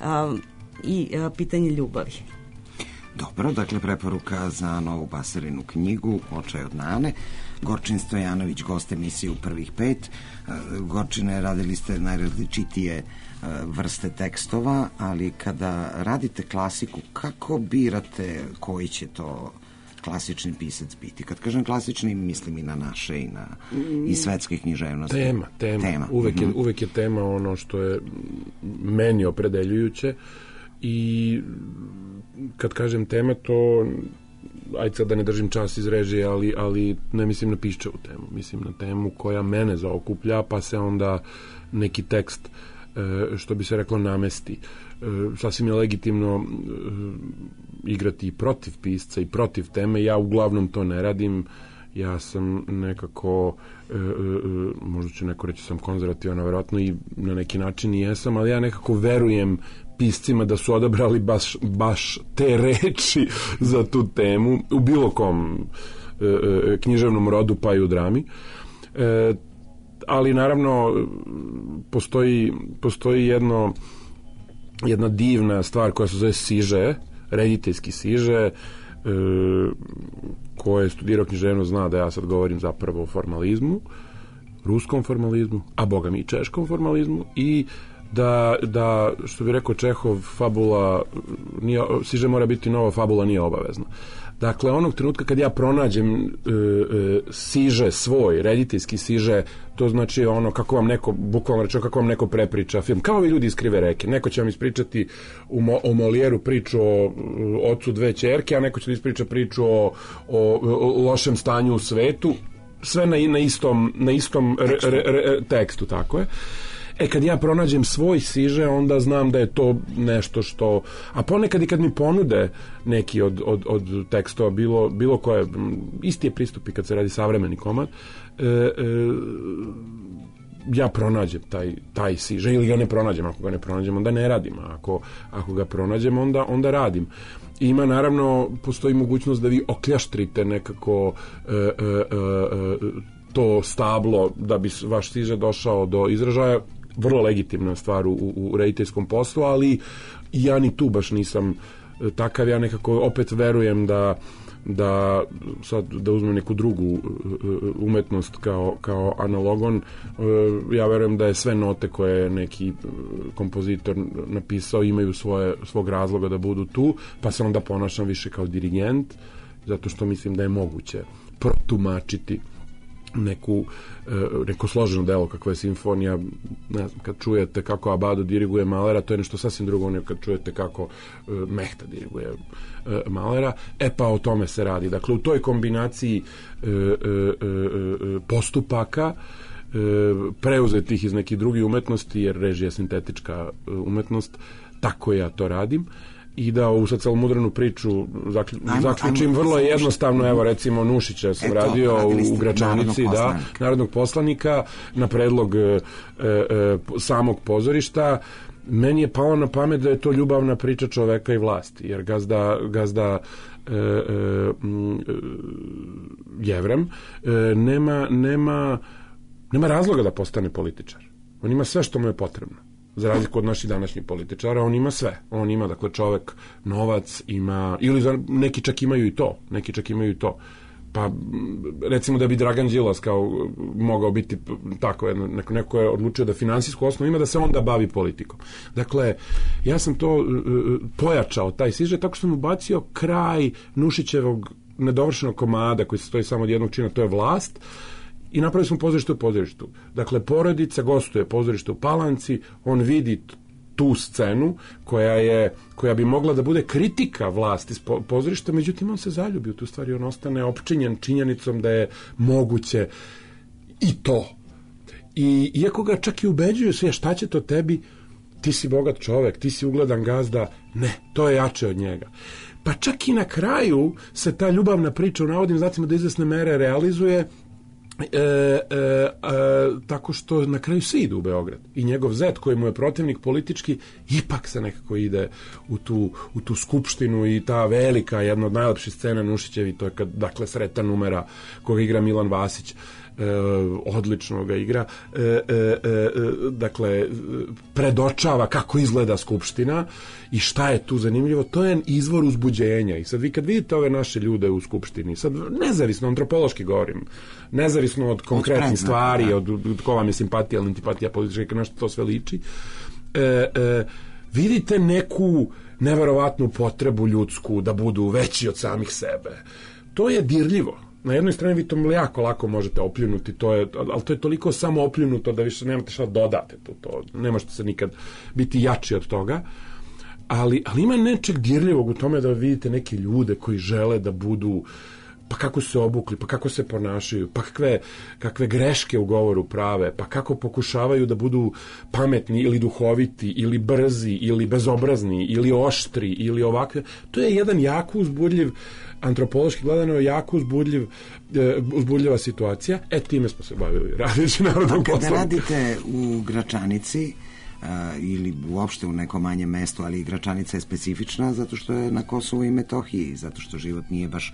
i uh, pitanje ljubavi. Dobro, dakle, preporuka za novu Basarinu knjigu Očaj od Nane. Gorčin Stojanović, gost emisije u prvih pet. Gorčine, radili ste najrazličitije vrste tekstova, ali kada radite klasiku, kako birate koji će to klasični pisac biti? Kad kažem klasični, mislim i na naše i na i svetske književnosti. Tema, tema. tema. Uvek, je, uvek je tema ono što je meni opredeljujuće, i kad kažem tema, to ajde sad da ne držim čas iz režije, ali, ali ne mislim na Piščevu temu, mislim na temu koja mene zaokuplja, pa se onda neki tekst, što bi se reklo, namesti. Sasvim je legitimno igrati i protiv pisca i protiv teme. Ja uglavnom to ne radim. Ja sam nekako, možda će neko reći sam konzervativan, verovatno i na neki način i jesam, ali ja nekako verujem piscima da su odabrali baš, baš te reči za tu temu u bilo kom književnom rodu, pa i u drami. Ali naravno postoji, postoji jedno, jedna divna stvar koja se zove siže, rediteljski siže, e, ko je studirao književnost zna da ja sad govorim zapravo o formalizmu, ruskom formalizmu, a boga mi i češkom formalizmu, i da, da što bi rekao Čehov, fabula nije, siže mora biti nova, fabula nije obavezna. Dakle, onog trenutka kad ja pronađem e, e, siže svoj, rediteljski siže, to znači ono kako vam neko, bukvalno rečeno, kako vam neko prepriča film. Kao ovi ljudi iz Krive reke. Neko će vam ispričati u Mo, o Molijeru priču o ocu dve ćerke, a neko će da ispriča priču o, o, o lošem stanju u svetu. Sve na, na istom, na istom tekstu. Re, re, re, tekstu, tako je. E, kad ja pronađem svoj siže, onda znam da je to nešto što... A ponekad i kad mi ponude neki od, od, od tekstova, bilo, bilo koje, isti je pristup i kad se radi savremeni komad, e, e, ja pronađem taj, taj siže ili ga ne pronađem. Ako ga ne pronađem, onda ne radim. A ako, ako ga pronađem, onda, onda radim. I ima, naravno, postoji mogućnost da vi okljaštrite nekako e, e, e, to stablo da bi vaš siže došao do izražaja. Vrlo legitimna stvar u, u rediteljskom poslu, ali ja ni tu baš nisam takav. Ja nekako opet verujem da da sad da uzmem neku drugu umetnost kao, kao analogon, ja verujem da je sve note koje je neki kompozitor napisao imaju svoje, svog razloga da budu tu, pa se onda ponašam više kao dirigent, zato što mislim da je moguće protumačiti neku, neko složeno delo kakva je simfonija. Ne znam, kad čujete kako Abado diriguje Mahlera, to je nešto sasvim drugo nego kad čujete kako Mehta diriguje Mahlera. E pa o tome se radi. Dakle, u toj kombinaciji postupaka preuzetih iz nekih drugih umetnosti, jer režija sintetička umetnost, tako ja to radim. I da u sad celomudrenu priču zaklju, ajmo, zaključim ajmo, vrlo jednostavno, evo recimo Nušića sam Eto, radio u, u Gračanici, da, narodnog poslanika, na predlog e, e, samog pozorišta. Meni je palo na pamet da je to ljubavna priča čoveka i vlasti, jer gazda, gazda e, e, Jevrem e, nema, nema, nema razloga da postane političar. On ima sve što mu je potrebno. Za razliku od naših današnjih političara, on ima sve. On ima, dakle, čovek novac, ima, ili za, neki čak imaju i to, neki čak imaju i to. Pa, recimo da bi Dragan Đilas kao mogao biti tako, neko, neko je odlučio da finansijsku osnovu ima, da se onda bavi politikom. Dakle, ja sam to uh, pojačao, taj siže, tako što sam ubacio kraj Nušićevog nedovršenog komada koji se stoji samo od jednog čina, to je Vlast, i napravili smo pozorište u pozorištu. Dakle, porodica gostuje pozorište u Palanci, on vidi tu scenu koja je, koja bi mogla da bude kritika vlasti iz pozorišta, međutim on se zaljubi u tu stvari, on ostane opčinjen činjenicom da je moguće i to. I iako ga čak i ubeđuju sve, šta će to tebi, ti si bogat čovek, ti si ugledan gazda, ne, to je jače od njega. Pa čak i na kraju se ta ljubavna priča u navodnim znacima do izvesne mere realizuje E, e, e, tako što na kraju svi idu u Beograd i njegov zet koji mu je protivnik politički ipak se nekako ide u tu, u tu skupštinu i ta velika, jedna od najlepših scena Nušićevi, to je kad, dakle, sreta numera koga igra Milan Vasić, e, odlično ga igra, e, e, e, dakle predočava kako izgleda skupština i šta je tu zanimljivo, to je izvor uzbuđenja. I sad vi kad vidite ove naše ljude u skupštini, sad nezavisno, antropološki govorim, nezavisno od konkretnih od stvari, da. od, od ko vam je simpatija ili antipatija politička, na što to sve liči, e, e, vidite neku neverovatnu potrebu ljudsku da budu veći od samih sebe. To je dirljivo. Na jednoj strani vi to jako lako možete opljunuti, to je, ali to je toliko samo opljunuto da više nemate šta dodate tu, to ne možete se nikad biti jači od toga, ali, ali ima nečeg dirljivog u tome da vidite neke ljude koji žele da budu, pa kako se obukli, pa kako se ponašaju, pa kakve, kakve greške u govoru prave, pa kako pokušavaju da budu pametni ili duhoviti, ili brzi, ili bezobrazni, ili oštri, ili ovakve. To je jedan jako uzbudljiv, antropološki gledano je jako uzbudljiv, uzbudljiva situacija. E, time smo se bavili radeći narodnom poslu. Kada radite u Gračanici, Uh, ili uopšte u nekom manjem mestu, ali i Gračanica je specifična zato što je na Kosovu i Metohiji, zato što život nije baš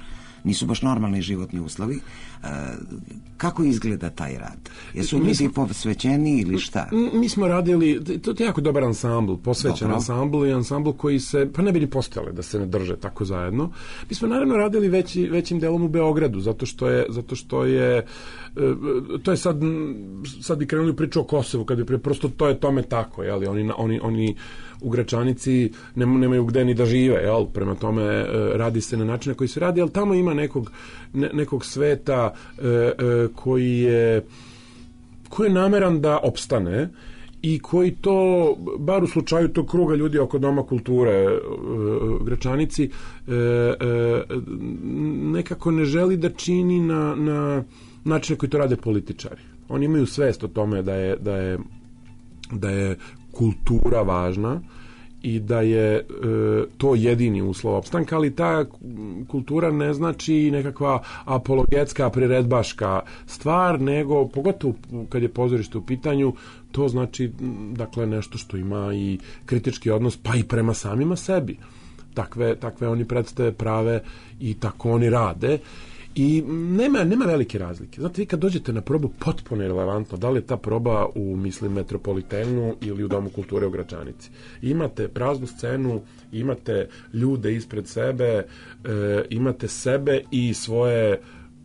nisu baš normalni životni uslovi. E, kako izgleda taj rad? Jesu ljudi smo, posvećeni ili šta? Mi smo radili, to je jako dobar ansambl, posvećen Dobro. ansambl i ansambl koji se, pa ne bi ni postojale da se ne drže tako zajedno. Mi smo naravno radili veći, većim delom u Beogradu, zato što je, zato što je to je sad, sad bi krenuli priču o Kosovu, kad je prosto to je tome tako, jeli, oni, oni, oni u Gračanici nemaju gde ni da žive, jel? Prema tome radi se na način na koji se radi, ali tamo ima nekog, ne, nekog sveta e, e, koji je koji je nameran da opstane i koji to, bar u slučaju tog kruga ljudi oko Doma kulture e, Gračanici, e, e, nekako ne želi da čini na, na način na koji to rade političari. Oni imaju svest o tome da je, da je, da je kultura važna i da je e, to jedini uslov opstanka, ali ta kultura ne znači nekakva apologetska, priredbaška stvar, nego, pogotovo kad je pozorište u pitanju, to znači, dakle, nešto što ima i kritički odnos, pa i prema samima sebi. Takve, takve oni predstave prave i tako oni rade. I nema, nema velike razlike. Znate, vi kad dođete na probu, potpuno je relevantno da li je ta proba u, mislim, Metropolitenu ili u Domu kulture u Gračanici. Imate praznu scenu, imate ljude ispred sebe, e, imate sebe i svoje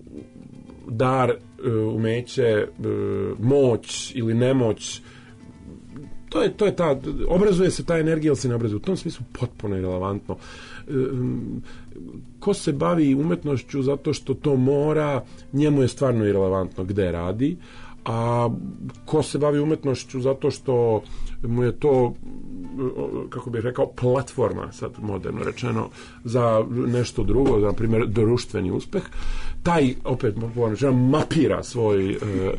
dar, e, umeće, e, moć ili nemoć. To je, to je ta, obrazuje se ta energija, ali se ne obrazuje. U tom smislu potpuno je relevantno. E, ko se bavi umetnošću zato što to mora, njemu je stvarno irelevantno gde radi, a ko se bavi umetnošću zato što mu je to, kako bih rekao, platforma, sad moderno rečeno, za nešto drugo, za, na primjer, društveni uspeh, taj, opet, mapira svoj, e,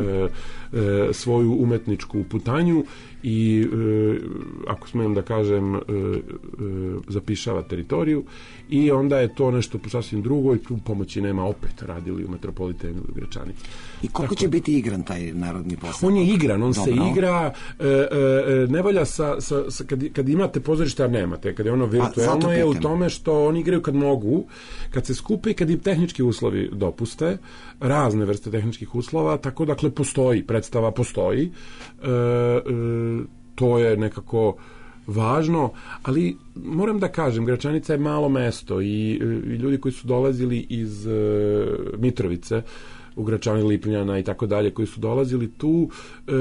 e, svoju umetničku putanju i, e, ako smijem da kažem, e, e, zapišava teritoriju i onda je to nešto sasvim drugo i tu pomoći nema, opet radili u Metropolitenu u Gračanici. I koliko će biti igran taj narodni posao? On je igran, on Dobro. se igra, e, e, nevolja sa, sa, sa kad, kad imate pozorište, a nemate, kad je ono virtualno, je u tome što oni igraju kad mogu, kad se skupe i kad im tehnički uslovi dopuste, razne vrste tehničkih uslova, tako dakle postoji, predstava postoji, e, e, to je nekako važno, ali moram da kažem, Gračanica je malo mesto i, i ljudi koji su dolazili iz e, Mitrovice, u Gračani, Lipljana i tako dalje, koji su dolazili tu, e,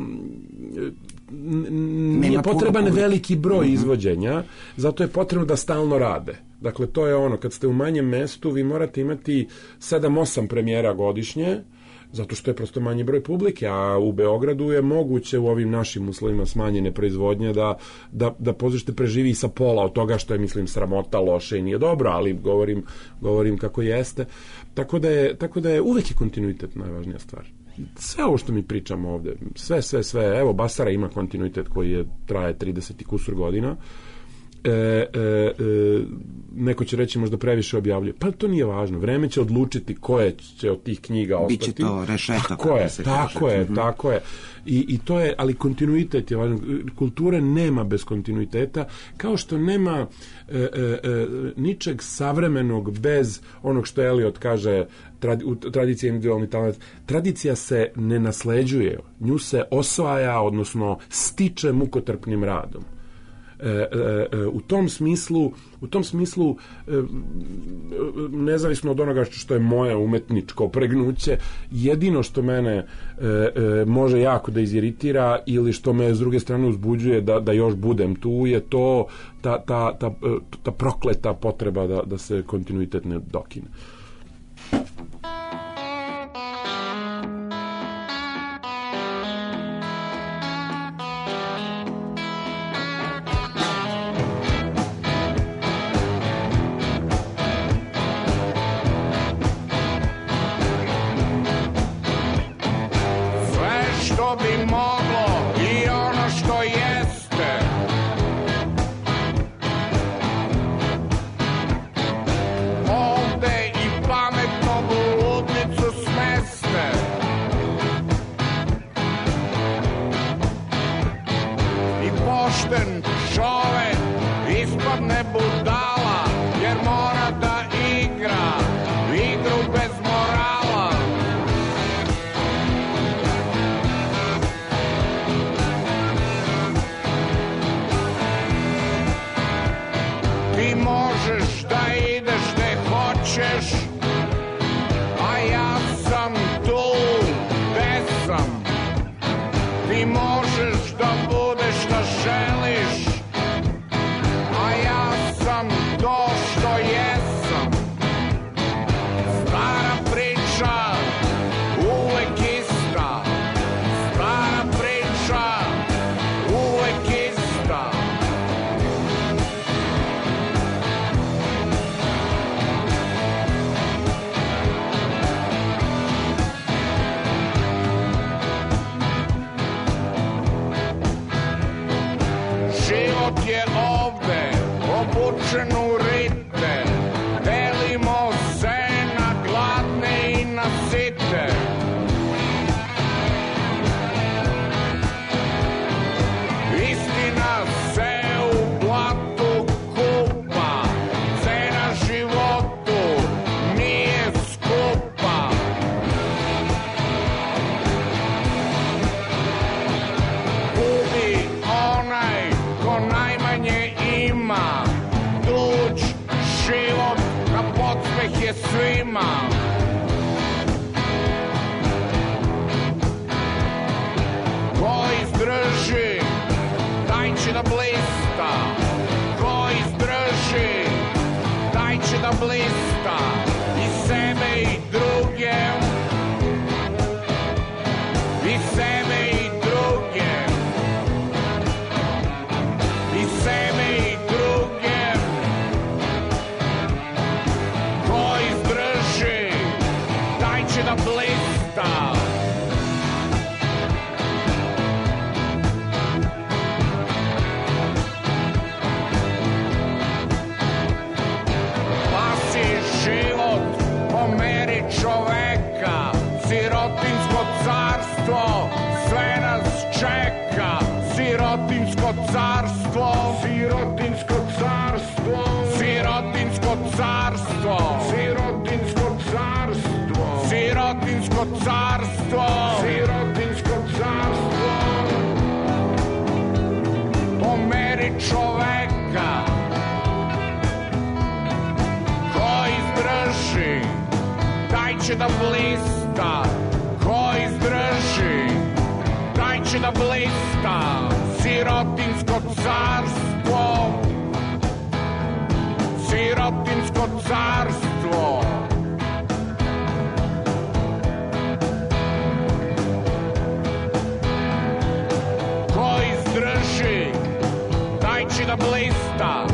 nije potreban veliki broj izvođenja, zato je potrebno da stalno rade. Dakle, to je ono, kad ste u manjem mestu, vi morate imati sedam osam premijera godišnje, zato što je prosto manji broj publike, a u Beogradu je moguće u ovim našim uslovima smanjene proizvodnje da, da, da pozorište preživi i sa pola od toga što je, mislim, sramota, loše i nije dobro, ali govorim, govorim kako jeste. Tako da je, tako da je uvek i kontinuitet najvažnija stvar. Sve ovo što mi pričamo ovde, sve, sve, sve, evo, Basara ima kontinuitet koji je, traje trideset i kusur godina, E, e, e, neko će reći možda previše objavljuje, pa to nije važno, vreme će odlučiti koje će od tih knjiga ostati. Biće to rešeto. Tako je, tako je, mm-hmm. tako je. I, I to je, ali kontinuitet je važno. Kulture nema bez kontinuiteta, kao što nema e, e, e, ničeg savremenog bez onog što Eliot kaže, tradi, u tradicija individualni talent. Tradicija se ne nasleđuje, nju se osvaja, odnosno stiče mukotrpnim radom. E, e, e, u tom smislu u tom smislu e, nezavisno od onoga što je moje umetničko pregnuće, jedino što mene e, e, može jako da iziritira ili što me s druge strane uzbuđuje da, da još budem tu je to ta, ta, ta, ta prokleta potreba da, da se kontinuitet ne dokine. Ovde i ćeš, a ja sam tu gde sam. Ti možeš da budeš šta želiš, a ja sam to što jesam. Stara priča, uvek ista. Stara priča, uvek ista. Život je ovde, obučen u rite. Delimo se na gladne i na site. Istina se u blatu kupa. Cena životu nije skupa. Gubi onaj ko najmanje ima. Tuđ život na podsmeh je svima. Ko izdrži, taj će da blista. Ko izdrži, taj će da blista. I sebe i druge, i sebe i druge, i sebe i druge. Ko izdrži, taj će da blista. Spasi život po meri čoveka. Sirotinsko carstvo sve nas čeka. Sirotinsko carstvo, sirotinsko carstvo, sirotinsko carstvo, sirotinsko carstvo, sirotinsko carstvo, sirotinsko carstvo. Po meri čoveka. Ko izdrži, taj će da blista. Ko izdrži, taj će da blista. Sirotinsko carstvo, sirotinsko carstvo. Ko izdrži, taj će da blista.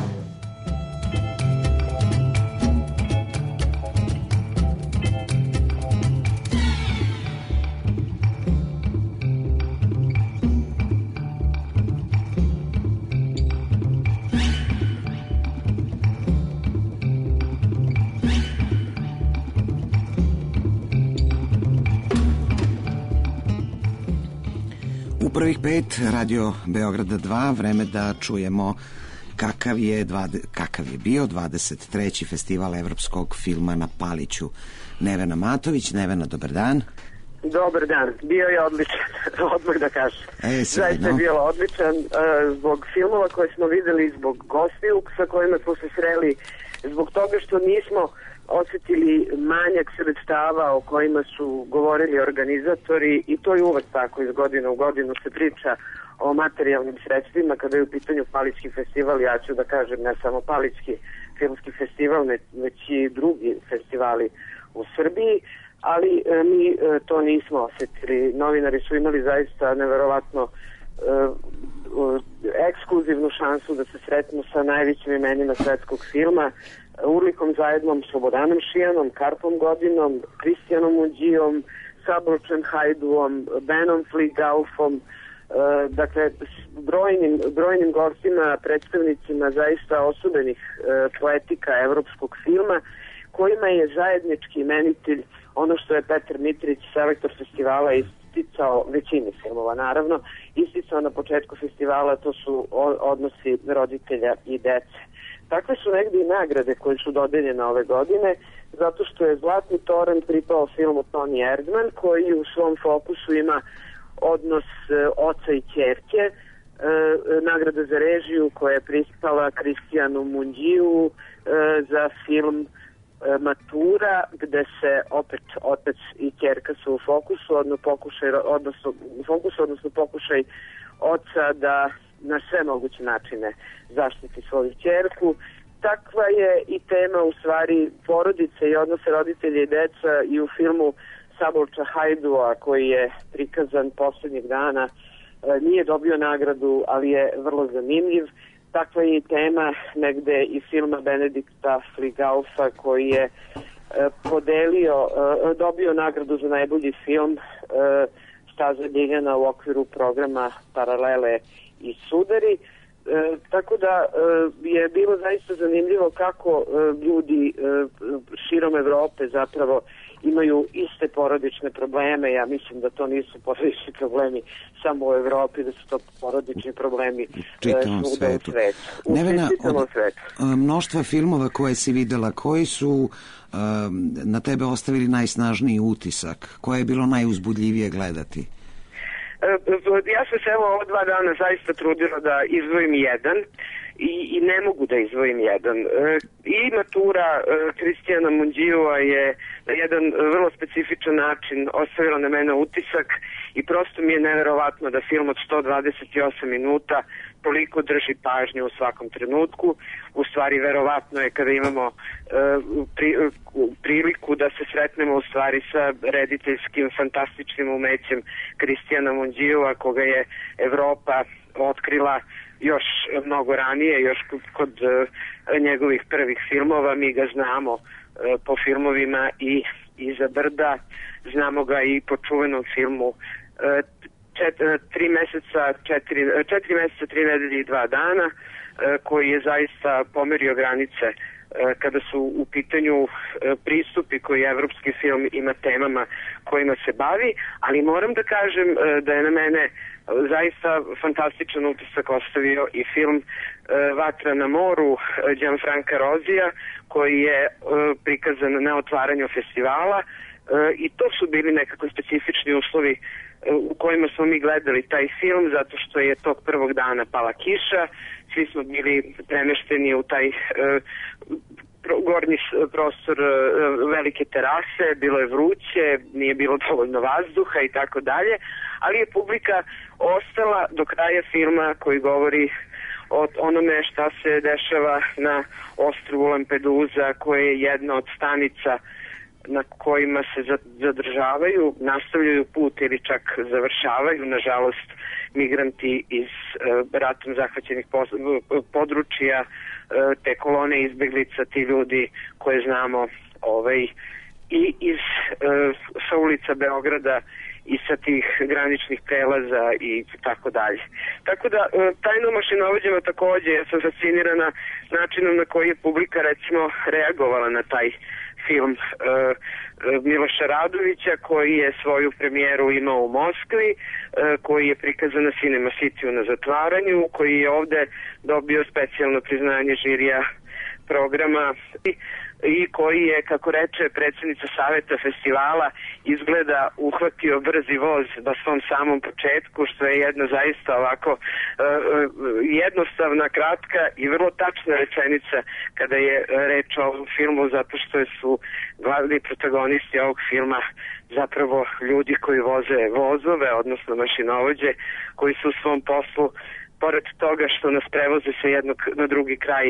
U prvih pet Radio Beograda dva, vreme da čujemo kakav je, kakav je bio dvadeset treći festival evropskog filma na Paliću. Nevena Matović. Nevena, dobar dan. Dobar dan, bio je odličan, odmah da kažem. E, Zaista je bio odličan uh, zbog filmova koje smo videli, zbog gostiju sa kojima smo se sreli, zbog toga što nismo osetili manjak sredstava o kojima su govorili organizatori, i to je uvek tako, iz godine u godinu se priča o materijalnim sredstvima kada je u pitanju Palićki festival. Ja ću da kažem, ne samo Palićki filmski festival, već i drugi festivali u Srbiji, ali e, mi e, to nismo osetili. Novinari su imali zaista neverovatno e, ekskluzivnu šansu da se sretnu sa najvećim imenima svetskog filma, Urlikom Zajednom, Slobodanom Šijanom, Karpom Godinom, Kristijanom Mundijom, Sabručem Hajduom, Benom Fligaufom, e, dakle brojnim, brojnim gostima, predstavnicima zaista osobenih e, poetika evropskog filma, kojima je zajednički imenitelj ono što je Petar Mitrić, selektor festivala, isticao većini filmova, naravno, isticao na početku festivala, to su odnosi roditelja i dece. Takve su negdje i nagrade koje su dodeljene ove godine, zato što je Zlatni toranj pripao filmu Toni Erdman, koji u svom fokusu ima odnos e, oca i ćerke, e, nagrada za režiju koja je pripala Kristijanu Mundiju, e, za film Matura, gde se opet otac i ćerka su u fokusu, odnosno pokušaj, odnosno, u fokusu, odnosno pokušaj oca da na sve moguće načine zaštiti svoju ćerku. Takva je i tema u stvari porodice i odnose roditelja i deca i u filmu Sabolča Hajdua koji je prikazan poslednjeg dana. Nije dobio nagradu, ali je vrlo zanimljiv. Takva je i tema negde i filma Benedikta Fligaufa koji je podelio, dobio nagradu za najbolji film Staza Ljiljana u okviru programa Paralele i Sudari. E, tako da e, je bilo zaista zanimljivo kako e, ljudi e, širom Evrope zapravo imaju iste porodične probleme. Ja mislim da to nisu porodični problemi samo u Evropi, da su to porodični problemi e, čitavom svetu. svetu. U Nevena, od svetu. mnoštva filmova koje si videla, koji su um, na tebe ostavili najsnažniji utisak? Koje je bilo najuzbudljivije gledati? Ja sam se evo ova dva dana zaista trudila da izdvojim jedan i, i ne mogu da izdvojim jedan. I Matura Kristijana Mundžiua je na jedan vrlo specifičan način ostavila na mene utisak i prosto mi je neverovatno da film od sto dvadeset osam minuta toliko drži pažnju u svakom trenutku. U stvari verovatno je kada imamo uh, pri, uh, priliku da se sretnemo u stvari sa rediteljskim fantastičnim umećem Kristijana Mundžiua koga je Evropa otkrila još mnogo ranije, još kod, kod uh, njegovih prvih filmova. Mi ga znamo uh, po filmovima i Iza brda, znamo ga i po čuvenom filmu uh, Čet, tri meseca, četiri, četiri meseca, tri nedelje i dva dana, koji je zaista pomerio granice kada su u pitanju pristupi koji evropski film ima temama kojima se bavi, ali moram da kažem da je na mene zaista fantastičan utisak ostavio i film Vatra na moru Gianfranca Rozija, koji je prikazan na otvaranju festivala i to su bili nekako specifični uslovi u kojima smo mi gledali taj film, zato što je tog prvog dana pala kiša, svi smo bili premešteni u taj uh, gornji prostor uh, velike terase, bilo je vruće, nije bilo dovoljno vazduha i tako dalje, ali je publika ostala do kraja filma koji govori o onome šta se dešava na ostrvu Lampedusa, koje je jedna od stanica na kojima se zadržavaju, nastavljaju put ili čak završavaju, nažalost, migranti iz uh, ratom zahvaćenih područja, uh, te kolone izbeglica, ti ljudi koje znamo ovaj, i iz uh, sa ulica Beograda i sa tih graničnih prelaza i tako dalje. Tako da, uh, tajno mašinovođama takođe, ja sam fascinirana načinom na koji je publika, recimo, reagovala na taj film uh, Miloša Radovića koji je svoju premijeru imao u Moskvi, uh, koji je prikazan na Cinema City-u na zatvaranju, koji je ovde dobio specijalno priznanje žirija programa i, i koji je, kako reče predsjednica Saveta festivala, izgleda uhvatio brzi voz na svom samom početku, što je jedna zaista ovako uh, jednostavna, kratka i vrlo tačna rečenica kada je reč o ovom filmu, zato što su glavni protagonisti ovog filma zapravo ljudi koji voze vozove, odnosno mašinovođe, koji su u svom poslu, pored toga što nas prevoze sa jednog na drugi kraj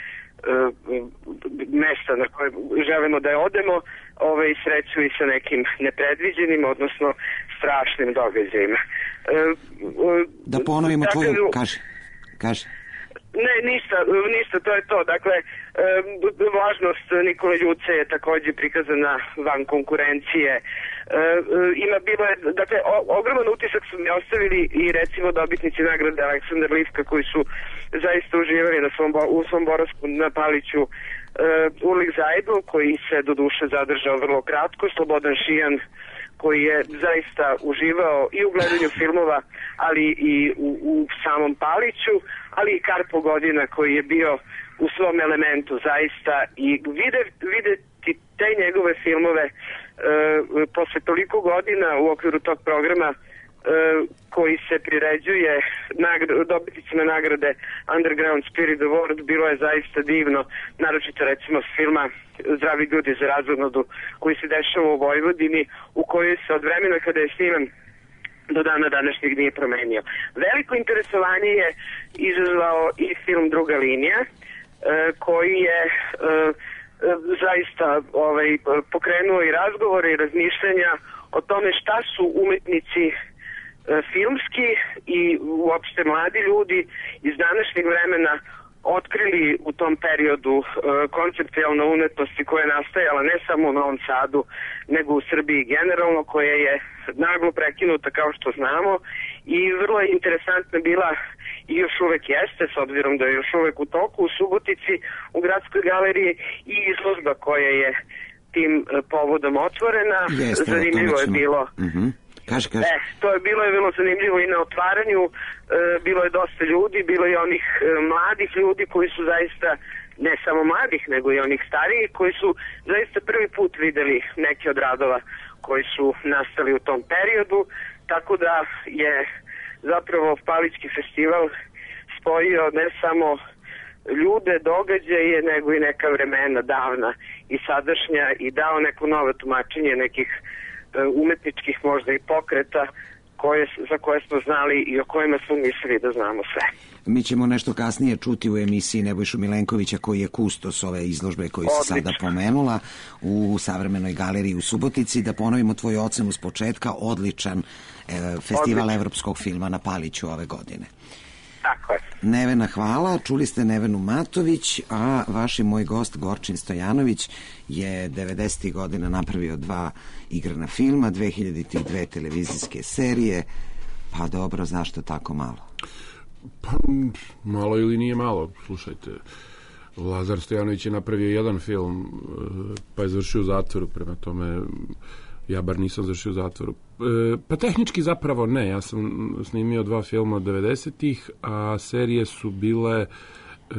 mesta na koje želimo da je odemo, ovaj, sreću i sa nekim nepredviđenim, odnosno strašnim događajima. Da ponovimo dakle, tvoju, kaži, kaži. Ne, ništa, ništa, to je to. Dakle, e, važnost Nikole Ljuce je takođe prikazana van konkurencije. E, ima bilo je, dakle, o, ogroman utisak su mi ostavili i recimo dobitnici nagrade Aleksandar Livka koji su zaista uživali na svom, u svom boravsku na Paliću. E, Urlik Zajdl koji se do duše zadržao vrlo kratko, Slobodan Šijan koji je zaista uživao i u gledanju filmova, ali i u, u samom Paliću, ali i Karpo Godina koji je bio u svom elementu zaista i vide, videti te njegove filmove e, posle toliko godina u okviru tog programa koji se priređuje nagr- dobitnicima nagrade Underground Spirit Award, bilo je zaista divno, naročito recimo s filma Zdravi ljudi za razvodnodu, koji se dešava u Vojvodini, u kojoj se od vremena kada je sniman do dana današnjeg nije promenio. Veliko interesovanje je izazvao i film Druga linija, koji je zaista ovaj, pokrenuo i razgovore i razmišljanja o tome šta su umetnici filmski i uopšte mladi ljudi iz današnjeg vremena otkrili u tom periodu e, konceptualne umetnosti koja je nastajala ne samo u Novom Sadu, nego u Srbiji generalno, koja je naglo prekinuta kao što znamo i vrlo je interesantna bila i još uvek jeste, s obzirom da je još uvek u toku u Subotici u Gradskoj galeriji i izložba koja je tim e, povodom otvorena. Jeste, zanimljivo je bilo. Mhm. Kaži, kaži. E, to je bilo je bilo zanimljivo i na otvaranju, e, bilo je dosta ljudi, bilo je onih e, mladih ljudi koji su zaista, ne samo mladih, nego i onih starijih, koji su zaista prvi put videli neke od radova koji su nastali u tom periodu, tako da je zapravo Palićki festival spojio ne samo ljude, događaje, nego i neka vremena davna i sadašnja i dao neko novo tumačenje nekih umetničkih možda i pokreta koje, za koje smo znali i o kojima smo mislili da znamo sve. Mi ćemo nešto kasnije čuti u emisiji Nebojšu Milenkovića koji je kustos ove izložbe koju se sada pomenula u Savremenoj galeriji u Subotici. Da ponovimo tvoju ocenu s početka, odličan e, festival Odlično. Evropskog filma na Paliću ove godine. Tako je. Nevena, hvala. Čuli ste Nevenu Matović, a vaš i moj gost Gorčin Stojanović je devedesetih godina napravio dva igrana filma, dve hiljadite dve televizijske serije. Pa dobro, zašto tako malo? Pa, malo ili nije malo, slušajte. Lazar Stojanović je napravio jedan film, pa je završio u zatvoru, prema tome ja bar nisam završio u zatvoru. E, pa tehnički zapravo ne, ja sam snimio dva filma od devedesetih, a serije su bile... E,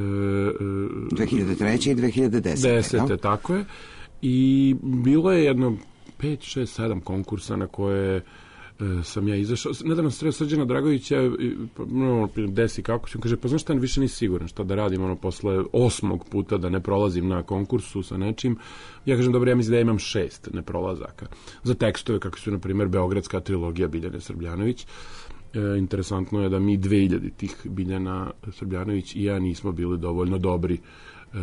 dve hiljade treće i dve hiljade desete. Desete, tako je. I bilo je jedno pet, šest, sedam konkursa na koje e, sam ja izašao. Nedavno sam sreo Srđana Dragovića, no, desi kako se, on kaže, pa znaš šta, više nisi siguran šta da radim, ono, posle osmog puta da ne prolazim na konkursu sa nečim. Ja kažem, dobro, ja mislim da ja imam šest neprolazaka. Za tekstove, kako su, na primjer, Beogradska trilogija Biljane Srbljanović. E, interesantno je da mi dve hiljade tih Biljana Srbljanović i ja nismo bili dovoljno dobri e,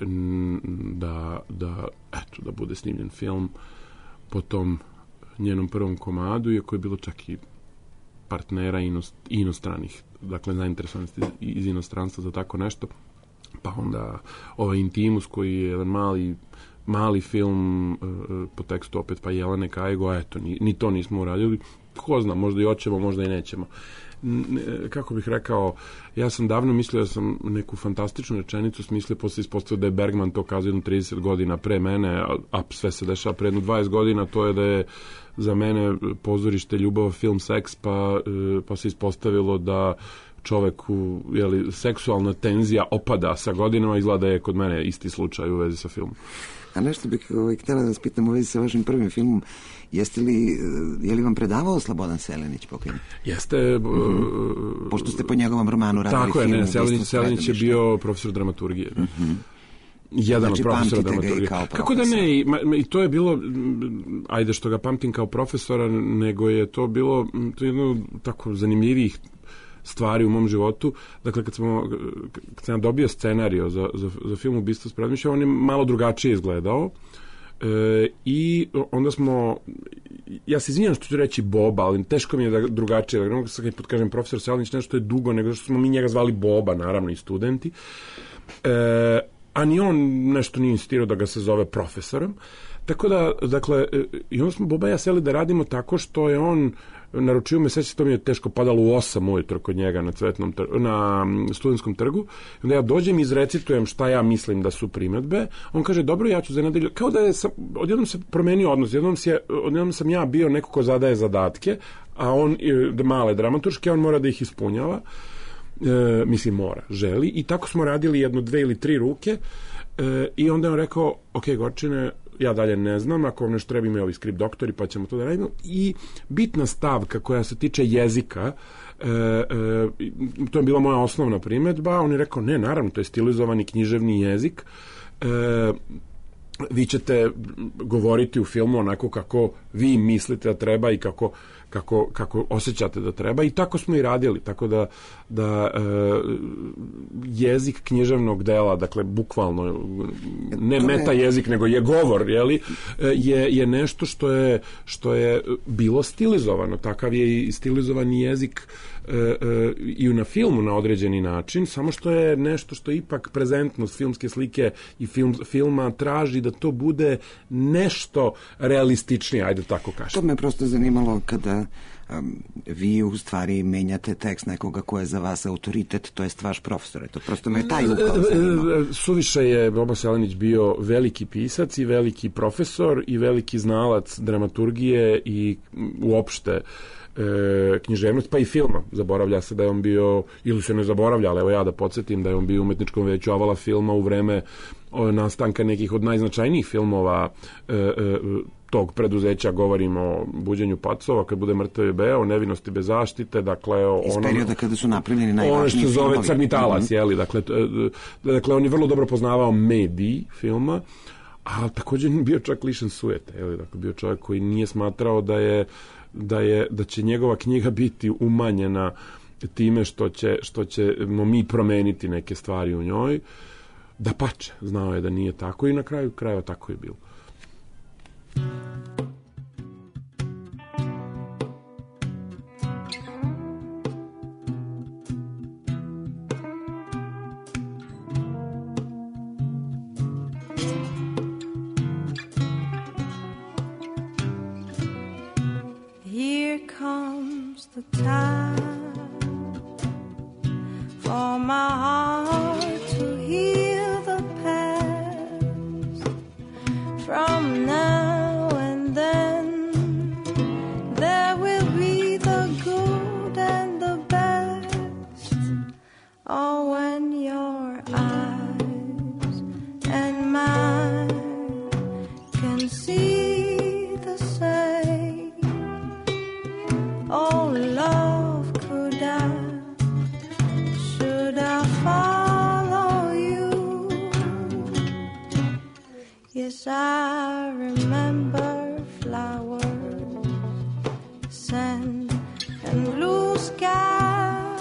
da, da, eto, da bude snimljen film po tom njenom prvom komadu, iako je bilo čak i partnera inost, inostranih, dakle zainteresovanosti iz inostranstva za tako nešto. Pa onda ovaj Intimus koji je jedan mali mali film uh, po tekstu opet pa Jelene Kajgo, eto, ni, ni to nismo uradili. Ko zna, možda i hoćemo, možda i nećemo. N, kako bih rekao, ja sam davno mislio da sam neku fantastičnu rečenicu smislio, posle ispostavio da je Bergman to kazao jedno trideset godina pre mene, a, a sve se dešava pre jedno dvadeset godina, to je da je za mene pozorište ljubav, film, seks, pa, pa se ispostavilo da čoveku, jeli, seksualna tenzija opada sa godinama, izgleda je kod mene isti slučaj u vezi sa filmom. A nešto bih ovaj, htjela da vas pitam u vezi sa vašim prvim filmom, jeste li, je li vam predavao Slobodan Selenić pokojni? Jeste. Mm-hmm. Pošto ste po njegovom romanu radili tako film. Tako je, ne, Selenić, Selenić je bio profesor dramaturgije. Mm-hmm. Jedan znači, od profesora dramaturgije. Kako da ne, i, ma, i to je bilo, ajde što ga pamtim kao profesora, nego je to bilo to je jedno tako zanimljivih stvari u mom životu. Dakle, kad, smo, kad sam dobio scenario za, za, za film Ubistvo s predmišljom, on je malo drugačije izgledao. E, I onda smo, ja se izvinjam što ću reći Boba, ali teško mi je da drugačije, da ne mogu sad kad kažem profesor Selenić, nešto je dugo, nego što smo mi njega zvali Boba, naravno, i studenti. E, a ni on nešto nije insistirao da ga se zove profesorom. Tako da, dakle, i onda smo Boba i ja seli da radimo tako što je on naručio me, sveći, to mi je teško padalo u osam ujutro kod njega na Cvetnom trgu, na Studentskom trgu. I onda ja dođem i izrecitujem šta ja mislim da su primedbe. On kaže, dobro, ja ću za nedelju, kao da je, sam, odjednom se promenio odnos, odjednom, se, odjednom sam ja bio neko ko zadaje zadatke, a on, male dramaturške, on mora da ih ispunjava. E, mislim, mora, želi. I tako smo radili jedno, dve ili tri ruke. E, I onda je on rekao, ok, Gorčine, ja dalje ne znam, ako vam nešto treba imaju ovi skript doktori, pa ćemo to da radimo. I bitna stavka koja se tiče jezika, e, e, to je bila moja osnovna primedba, on je rekao, ne, naravno, to je stilizovani književni jezik, e, vi ćete govoriti u filmu onako kako vi mislite da treba i kako, kako, kako osjećate da treba, i tako smo i radili, tako da, da e, jezik književnog dela, dakle bukvalno ne meta jezik nego je govor, jeli, je, je nešto što je, što je bilo stilizovano, takav je i stilizovani jezik e, e, i na filmu na određeni način, samo što je nešto što ipak prezentnost filmske slike i film, filma traži da to bude nešto realističnije, ajde tako kažem. To me prosto zanimalo kada um, vi u stvari menjate tekst nekoga ko je za vas autoritet, to jest vaš profesor. To prosto me taj ukao zanimao. Suviše je Boba Selenić bio veliki pisac i veliki profesor i veliki znalac dramaturgije i uopšte E, književnost, pa i filma. Zaboravlja se da je on bio, ili se ne zaboravlja, ali evo ja da podsjetim da je on bio u umetničkom veću Avala filma u vreme o, nastanka nekih od najznačajnijih filmova e, e, tog preduzeća, govorimo o Buđenju pacova, kad bude mrtav je beo, Nevinosti bez zaštite, dakle ono... Iz perioda kada su napravljeni najvažniji filmovi. Ono što zove Crni talas, mm-hmm. jeli, dakle, dakle, on je vrlo dobro poznavao medij filma, a također je bio čak lišen sujete, jeli, dakle, bio čovjek koji nije smatrao da je da je da će njegova knjiga biti umanjena time što će što ćemo mi promeniti neke stvari u njoj. Da pače, znao je da nije tako i na kraju krajeva tako je bilo. The time for my heart to heal the past. From now and then there will be the good and the best. Oh, when your eyes and mine can see the same. Oh, love, could I, should I follow you? Yes, I remember flowers, sand, and blue sky.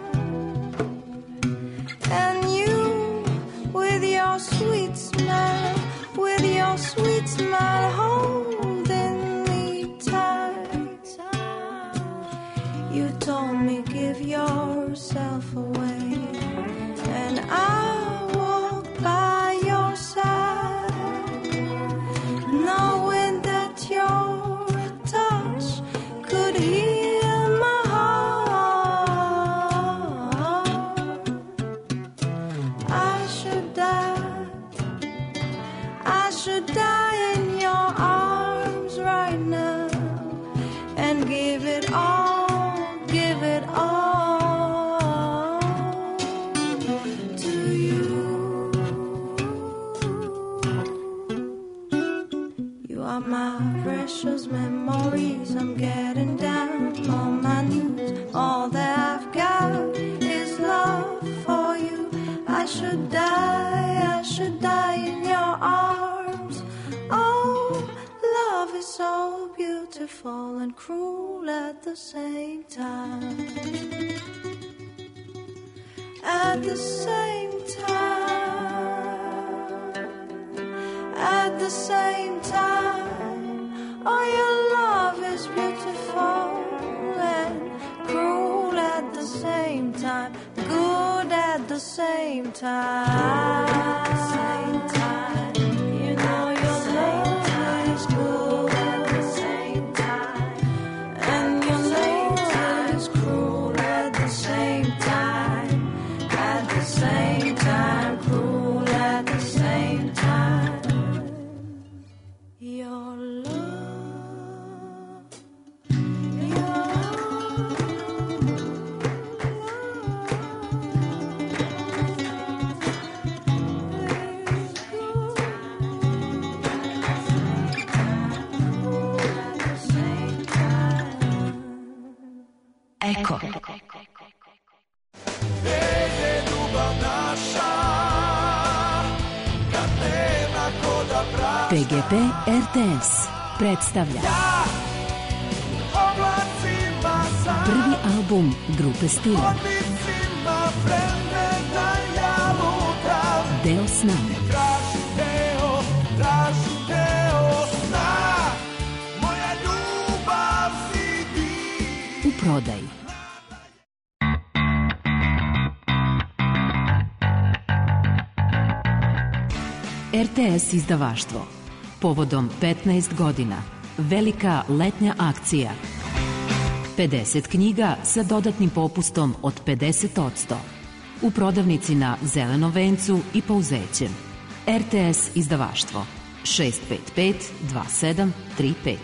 And you, with your sweet smile, with your sweet smile, holding me tight. You told me give yourself away, and I walked by your side, knowing that your touch could heal my heart. I should die, I should die in your arms right now and give it all. Give it all to you. You are my precious memories. I'm getting down on my knees. All that I've got is love for you. I should die, I should die in your arms. Oh, love is so beautiful and cruel at the same time. At the same time. At the same time. Oh, your love is beautiful and cruel at the same time. Good at the same time. At the same time. You know your love is good. Same time, cruel at the same time. Your love, your love. Eko. P G P R T S predstavlja prvi album grupe Stila Deo sna. U prodaji. R T S izdavaštvo. Povodom petnaest godina. Velika letnja akcija. pedeset knjiga sa dodatnim popustom od pedeset posto. U prodavnici na Zelenom vencu i Pouzećem. R T S izdavaštvo. šest pet pet dva sedam tri pet.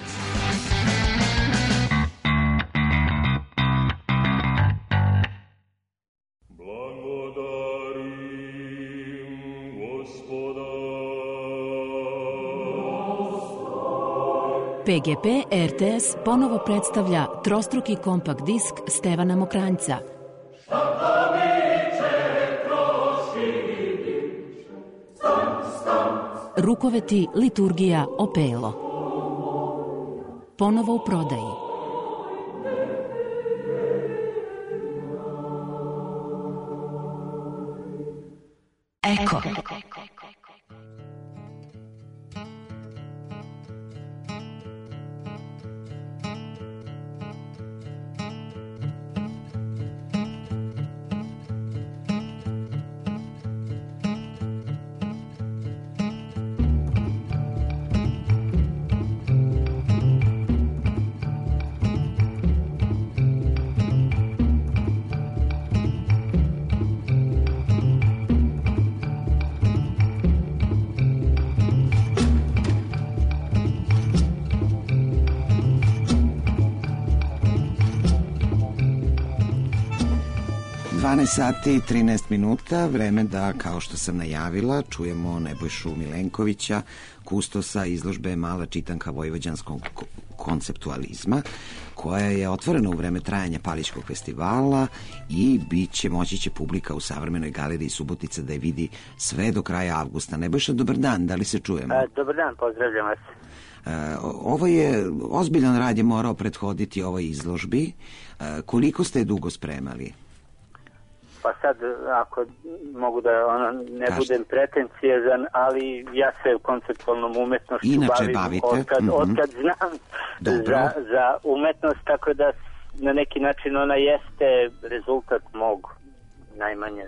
P G P R T S ponovo predstavlja trostruki kompakt disk Stevana Mokranjca. Rukoveti, liturgija, opelo. Ponovo u prodaji. Eko. dvanaest sati i trinaest minuta, vreme da, kao što sam najavila, čujemo Nebojšu Milenkovića, kustosa izložbe Mala čitanka vojvođanskog konceptualizma, koja je otvorena u vreme trajanja Palićkog festivala i bit će, moći će publika u Savremenoj galeriji Subotica da je vidi sve do kraja avgusta. Nebojša, dobar dan, da li se čujemo? A, dobar dan, pozdravljam vas. E, ovo je, ozbiljan rad je morao prethoditi ovoj izložbi. E, koliko ste je dugo spremali? Pa sad, ako mogu da ono, ne Kažete. budem pretencijezan, ali ja se konceptualnom umetnošću Inače bavim bavite. Otkad, Mm-hmm. otkad znam za, za umetnost, tako da na neki način ona jeste rezultat mog najmanje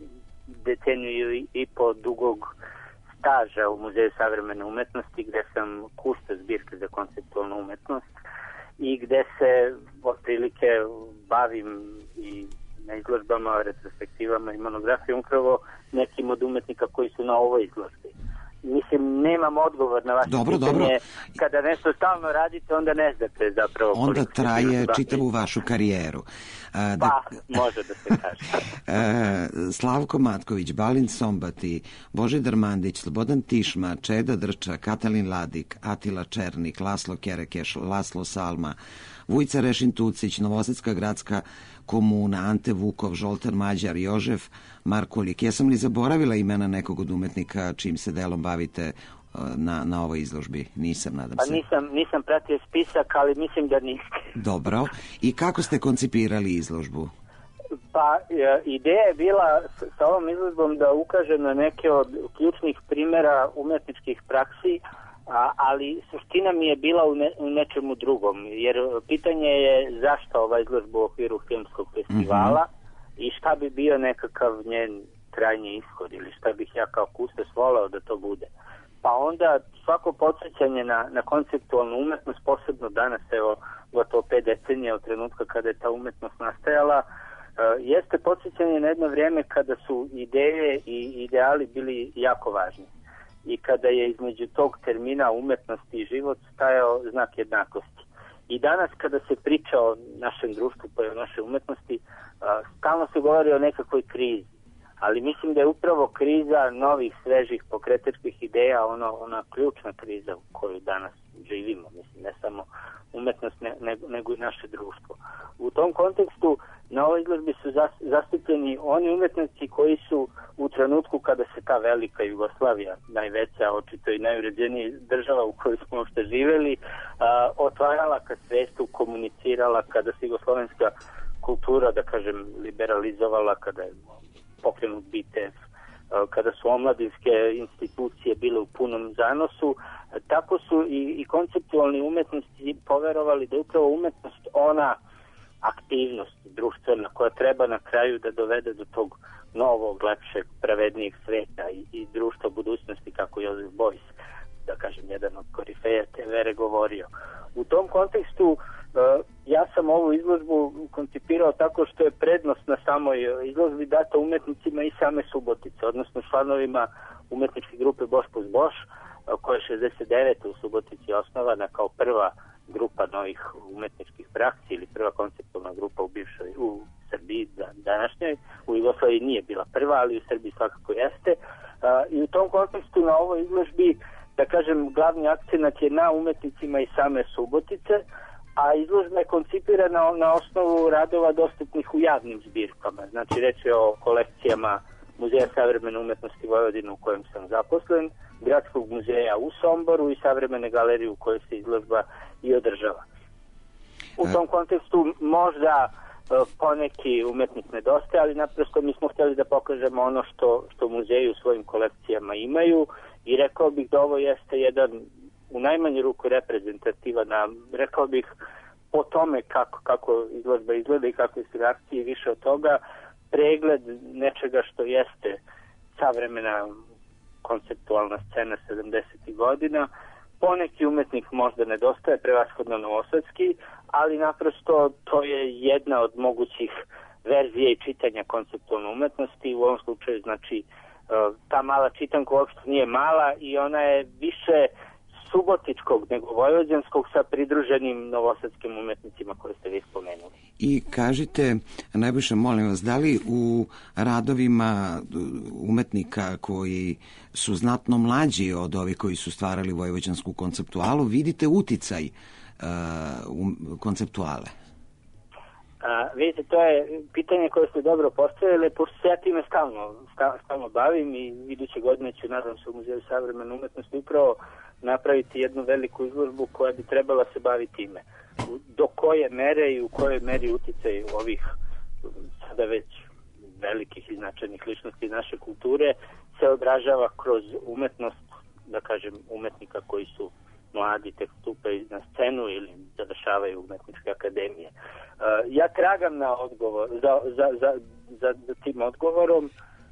deceniju i, i po dugog staža u Muzeju savremene umetnosti, gde sam kusto zbirke za konceptualnu umetnost i gde se otprilike bavim i na izložbama, retrospektivama i monografijom upravo nekim od umetnika koji su na ovoj izložbi. Mislim, nemam odgovor na vaše dobro, pitanje. Dobro. Kada nešto stalno radite, onda ne znate zapravo. Onda traje čitavu vašu karijeru. A, da, pa, može da se kaže. a, Slavko Matković, Balin Sombati, Božidar Mandić, Slobodan Tišma, Čeda Drča, Katalin Ladik, Atila Černik, Laslo Kerekeš, Laslo Salma, Vujca Rešin Tucić, Novosadska gradska komuna, Ante Vukov, Žoltan Mađar, Jožef Markolik. Ja sam li zaboravila imena nekog od umetnika čim se delom bavite na, na ovoj izložbi? Nisam, nadam pa se. Nisam, nisam pratio spisak, ali mislim da niste. Dobro. I kako ste koncipirali izložbu? Pa, ideja je bila sa ovom izložbom da ukaže na neke od ključnih primjera umetničkih praksi, A, ali suština mi je bila u, ne, u nečemu drugom, jer pitanje je zašto ova izložba u okviru filmskog festivala mm-hmm. i šta bi bio nekakav njen krajnji ishod ili šta bih ja kao kustos voleo da to bude. Pa onda svako podsjećanje na, na konceptualnu umetnost, posebno danas, evo, gotovo pet decenija od trenutka kada je ta umetnost nastajala, uh, jeste podsjećanje na jedno vrijeme kada su ideje i ideali bili jako važni. I kada je između tog termina umetnosti i život stajao znak jednakosti. I danas kada se priča o našem društvu pa i o našoj umetnosti, stalno se govori o nekakvoj krizi. Ali mislim da je upravo kriza novih, svežih, pokretačkih ideja ono, ona ključna kriza u kojoj danas živimo. Mislim, ne samo umetnost, ne, nego, nego i naše društvo. U tom kontekstu na ovoj izložbi su zastupljeni oni umetnici koji su u trenutku kada se ta velika Jugoslavija, najveća, očito i najuređenija država u kojoj smo uopšte živeli, a, otvarala ka svetu, komunicirala, kada se jugoslovenska kultura, da kažem, liberalizovala, kada je pokrenut B T F, kada su omladinske institucije bile u punom zanosu, tako su i, i konceptualni umetnici poverovali da je upravo umetnost ona aktivnost društvena koja treba na kraju da dovede do tog novog, lepšeg, pravednijeg sveta i, i društva budućnosti, kako Josef Beuys, da kažem, jedan od korifeja te vere, govorio. U tom kontekstu uh, ja sam ovu izložbu koncipirao tako što je prednost na samoj izložbi data umetnicima i same Subotice, odnosno članovima umetničke grupe Boš plus Boš, uh, koja je šezdeset devete u Subotici osnovana kao prva grupa novih umetničkih praksi ili prva konceptualna grupa u bivšoj, u Srbiji današnjoj. U Jugoslaviji nije bila prva, ali u Srbiji svakako jeste. Uh, I u tom kontekstu na ovoj izložbi, da kažem, glavni akcenat je na umetnicima i same Subotice, a izložba je koncipirana na osnovu radova dostupnih u javnim zbirkama. Znači, reč je o kolekcijama Muzeja savremene umetnosti Vojvodine u kojem sam zaposlen, Gradskog muzeja u Somboru i Savremene galerije u kojoj se izložba i održava. U tom kontekstu možda poneki umetnik nedostaje, ali naprosto mi smo htjeli da pokažemo ono što, što muzeji u svojim kolekcijama imaju i rekao bih da ovo jeste jedan u najmanju ruku reprezentativan, rekao bih po tome kako, kako izložba izgleda i kakve su reakcije, više od toga pregled nečega što jeste savremena konceptualna scena sedamdesetih godina. Poneki umetnik možda nedostaje, prevashodno novosadski, ali naprosto to je jedna od mogućih verzija i čitanja konceptualne umetnosti. U ovom slučaju, znači, ta mala čitanka uopšte nije mala i ona je više subotičkog nego vojvođanskog sa pridruženim novosadskim umetnicima koje ste vi spomenuli. I kažite, najviše molim vas, da li u radovima umetnika koji su znatno mlađi od ovih koji su stvarali vojvođansku konceptualu, vidite uticaj uh, konceptuale? A, vidite, to je pitanje koje ste dobro postavili, pošto se ja time stalno, stalno bavim i iduće godine ću, nadam se, u Muzeju savremene umetnosti upravo napraviti jednu veliku izložbu koja bi trebala se baviti time. Do koje mere i u kojoj meri uticaj ovih sada već velikih i značajnih ličnosti naše kulture se odražava kroz umetnost, da kažem, umetnika koji su mladi, tek stupaju na scenu ili završavaju umetničke akademije. Uh, ja tragam na odgovor, za, za, za, za, za tim odgovorom.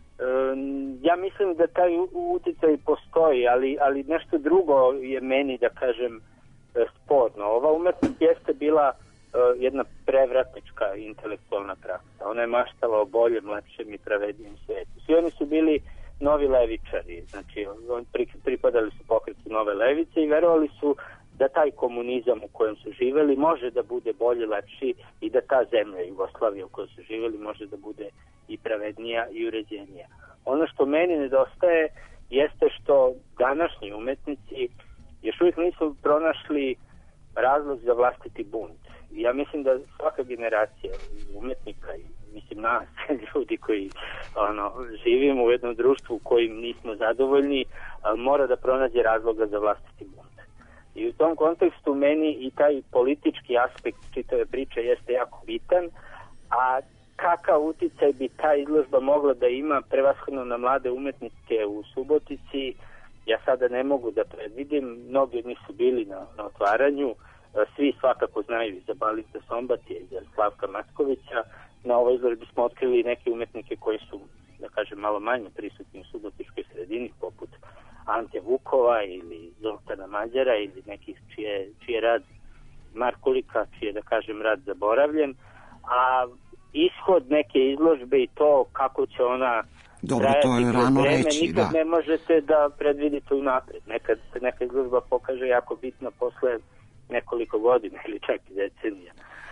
Uh, ja mislim da taj uticaj postoji, ali, ali nešto drugo je meni, da kažem, sporno. Ova umetnost jeste bila uh, jedna prevratnička intelektualna praksa. Ona je maštala o boljem, lepšem i pravednijem svijetu. Svi oni su bili novi levičari, znači pripadali su pokretu nove levice i verovali su da taj komunizam u kojem su živeli može da bude bolje, lepši i da ta zemlja Jugoslavija u kojoj su živeli može da bude i pravednija i uređenija. Ono što meni nedostaje jeste što današnji umetnici još uvijek nisu pronašli razlog za vlastiti bunt. Ja mislim da svaka generacija umetnika i mislim nas, ljudi koji ono, živimo u jednom društvu u kojim nismo zadovoljni, mora da pronađe razloga za vlastiti bunt. I u tom kontekstu meni i taj politički aspekt čitave priče jeste jako bitan, a kakav uticaj bi ta izložba mogla da ima prevashodno na mlade umetnike u Subotici, ja sada ne mogu da predvidim. Mnogi od njih su bili na, na otvaranju, svi svakako znaju za Balinta Sombatija i za Slavka Matkovića. Na ovoj izložbi smo otkrili neke umetnike koji su, da kažem, malo manje prisutni u subotičkoj sredini, poput Ante Vukova ili Zoltana Mađara ili nekih čije, čije rad Markulika, čije, da kažem, rad zaboravljen. A ishod neke izložbe i to kako će ona Dobro, to je rano vreme, reći, nikad da. ne možete da predvidite unapred. Nekad se neka izložba pokaže jako bitno posle nekoliko godina ili čak i decenija.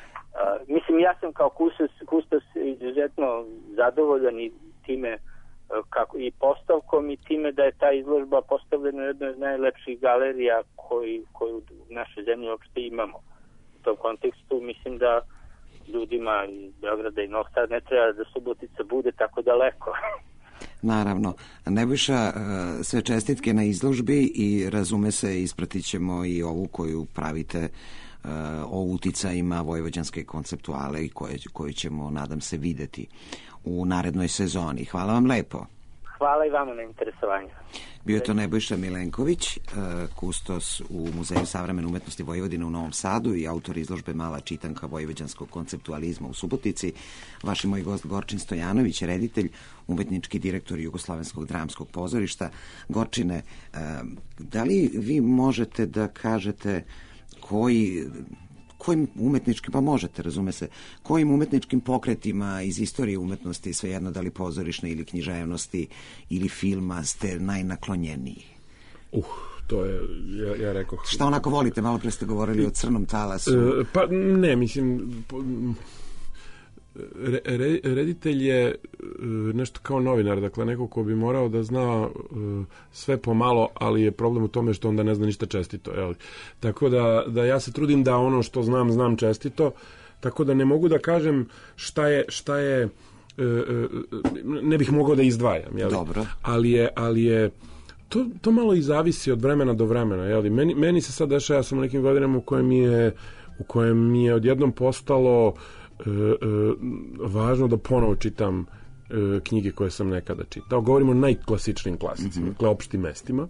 Uh, mislim, ja sam kao kustos, kustos izuzetno zadovoljan i time uh, kako, i postavkom i time da je ta izložba postavljena u jednoj od najlepših galerija koji, koju u našoj zemlji uopšte imamo. U tom kontekstu mislim da, ljudima iz Beograda i Novog Sada ne treba da Subotica bude tako daleko. Naravno. Nebojša, sve čestitke na izložbi i razume se, ispratit ćemo i ovu koju pravite o uticajima vojvođanske konceptuale i koje, koju ćemo, nadam se, videti u narednoj sezoni. Hvala vam lepo. Hvala i vama na interesovanju. Bio je to Nebojša Milenković, kustos u Muzeju savremene umetnosti Vojvodine u Novom Sadu i autor izložbe Mala čitanka vojvođanskog konceptualizma u Subotici. Vaš i moj gost Gorčin Stojanović, reditelj, umetnički direktor Jugoslovenskog dramskog pozorišta. Gorčine, da li vi možete da kažete koji... kojim umetničkim, pa možete, razume se, kojim umetničkim pokretima iz istorije umetnosti, svejedno da li pozorišne ili književnosti ili filma, ste najnaklonjeniji? Uh, to je, ja, ja rekao... Šta onako volite? Malo pre ste govorili o Crnom talasu. E, pa ne, mislim... Po, Re, re, reditelj je e, nešto kao novinar, dakle neko ko bi morao da zna e, sve pomalo, ali je problem u tome što onda ne zna ništa čestito. Jel? Tako da, da ja se trudim da ono što znam, znam čestito, tako da ne mogu da kažem šta je, šta je e, e, ne bih mogao da izdvajam. Jel? Dobro. Ali je, ali je to, to malo i zavisi od vremena do vremena. Jel? Meni, meni se sad dešava, ja sam u nekim godinama u kojem mi je, u kojem mi je odjednom postalo E, e, važno da ponovo čitam e, knjige koje sam nekada čitao. Govorimo o najklasičnijim klasicima, mm-hmm. dakle opštim mestima.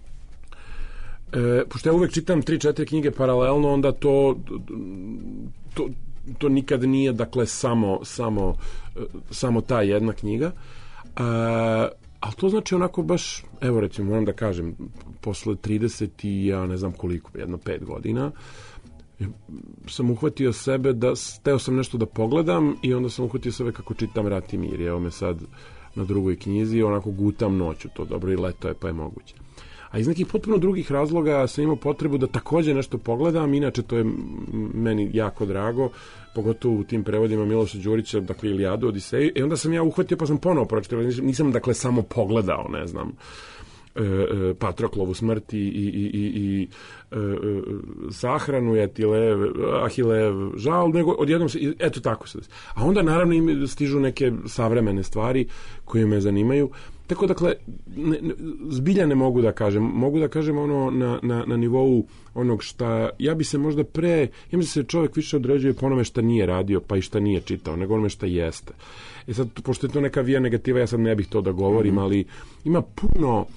E, pošto ja uvek čitam tri četiri knjige paralelno, onda to to, to nikad nije, dakle, samo, samo, samo ta jedna knjiga. E, ali to znači onako baš, evo recimo, moram da kažem, posle trideset i ja ne znam koliko, jedno pet godina, sam uhvatio sebe da, teo sam nešto da pogledam i onda sam uhvatio sebe kako čitam Rat i mir. Evo me sad na drugoj knjizi, onako gutam noću, to dobro i leto je pa je moguće. A iz nekih potpuno drugih razloga sam imao potrebu da takođe nešto pogledam, inače to je meni jako drago, pogotovo u tim prevodima Miloša Đurića, dakle Ilijadu, Odiseju, i onda sam ja uhvatio pa sam ponovo pročitao, nisam, nisam dakle samo pogledao, ne znam, Patroklovu smrt i, i, i, i, i e, sahranu, Etilev, Ahilev žal, nego odjednom se, eto tako se. A onda naravno im stižu neke savremene stvari koje me zanimaju. Tako dakle, ne, ne, zbilja ne mogu da kažem. Mogu da kažem ono na, na, na nivou onog šta, ja bi se možda pre, ja mislim da se čovjek više određuje po onome šta nije radio, pa i šta nije čitao, nego onome šta jeste. E sad, pošto je to neka vija negativa, ja sad ne bih to da govorim, mm-hmm. ali ima puno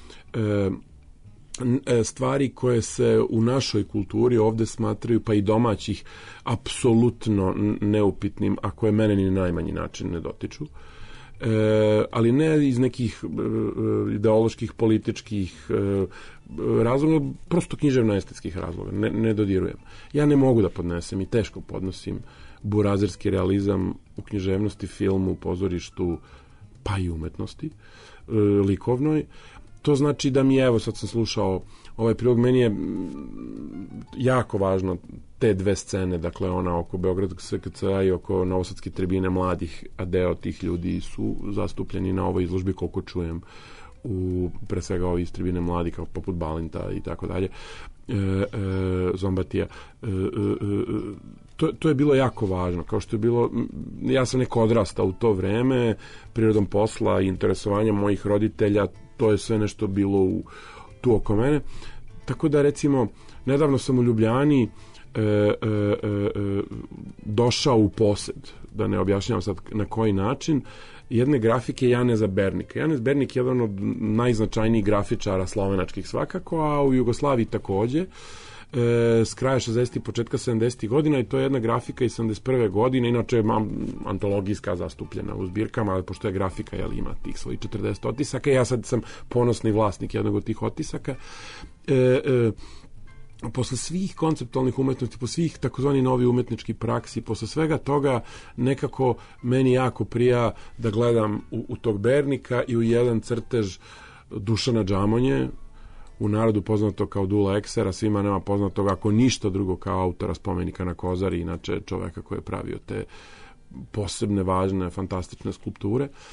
E, stvari koje se u našoj kulturi ovde smatraju, pa i domaćih, apsolutno neupitnim, a koje mene ni na najmanji način ne dotiču. E, ali ne iz nekih e, ideoloških, političkih e, razloga, prosto književno-estetskih razloga. Ne, ne dodirujem. Ja ne mogu da podnesem i teško podnosim burazerski realizam u književnosti, filmu, pozorištu, pa i umetnosti e, likovnoj. To znači da mi je, evo sad sam slušao ovaj prilog, meni je jako važno te dve scene, dakle ona oko Beogradskog S K C-a i oko Novosadske tribine mladih, a deo tih ljudi su zastupljeni na ovoj izložbi, koliko čujem, u pre svega ovi iz tribine mladih, kao poput Balinta i tako dalje, e, e, Zombatija. E, e, to, to je bilo jako važno, kao što je bilo, ja sam neko odrastao u to vreme, prirodom posla i interesovanja mojih roditelja, to je sve nešto bilo u, tu oko mene. Tako da, recimo, nedavno sam u Ljubljani e, e, e, došao u posed, da ne objašnjavam sad na koji način, jedne grafike Janeza Bernika. Janez Bernik je jedan od najznačajnijih grafičara slovenačkih svakako, a u Jugoslaviji takođe, e, s kraja šezdesetih, početka sedamdesetih godina, i to je jedna grafika iz sedamdeset prve godine, inače antologijska zastupljena u zbirkama, ali pošto je grafika, jel, ima tih svojih četrdeset otisaka, ja sad sam ponosni vlasnik jednog od tih otisaka. E, e, posle svih konceptualnih umetnosti, po svih takozvani novi umetnički praksi, posle svega toga nekako meni jako prija da gledam u, u tog Bernika i u jedan crtež Dušana Džamonje, u narodu poznato kao Dula Eksera, svima nema poznatog, ako ništa drugo, kao autora Spomenika na Kozari, inače čoveka koji je pravio te posebne, važne, fantastične skulpture.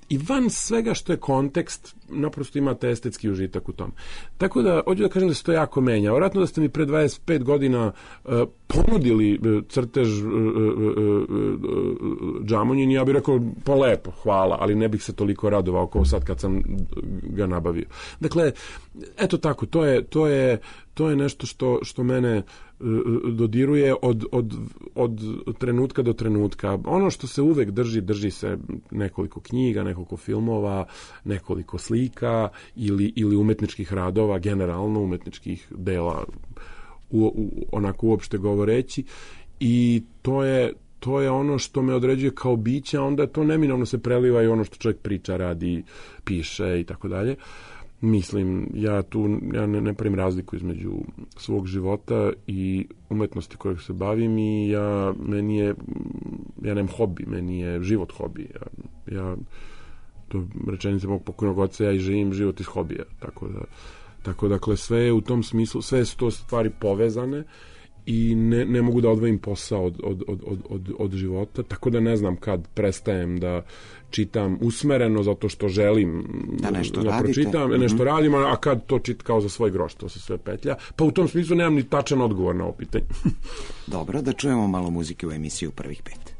i van svega što je kontekst, naprosto imate estetski užitak u tom. Tako da, hoću da kažem da se to jako menja. Vjerojatno da ste mi pre dvadeset pet godina uh, ponudili uh, crtež uh, uh, uh, uh, Džamonjin, ja bih rekao, pa lepo, hvala, ali ne bih se toliko radovao kao sad kad sam ga nabavio. Dakle, eto tako, to je, to je, to je nešto što, što mene dodiruje od, od, od trenutka do trenutka. Ono što se uvek drži, drži se nekoliko knjiga, nekoliko filmova, nekoliko slika ili, ili umetničkih radova, generalno umetničkih dela u, u, onako uopšte govoreći, i to je to je ono što me određuje kao biće, a onda to neminovno se preliva i ono što čovjek priča, radi, piše i tako dalje. Mislim, ja tu ja ne, ne pravim razliku između svog života i umetnosti kojeg se bavim, i ja, meni je, ja nemam hobi, meni je život hobi. Ja, ja to rečenice mog pokojnog oca, ja i živim život iz hobija. Tako da, tako dakle, sve je u tom smislu, sve su to stvari povezane i ne, ne mogu da odvojim posao od, od, od, od, od života, tako da ne znam kad prestajem da čitam usmereno zato što želim da nešto da radite. pročitam, mm-hmm. nešto radim, a kad to čit kao za svoj groš, to se sve petlja. Pa u tom smislu nemam ni tačan odgovor na ovo pitanje. Dobro, da čujemo malo muzike u emisiju Prvih pet.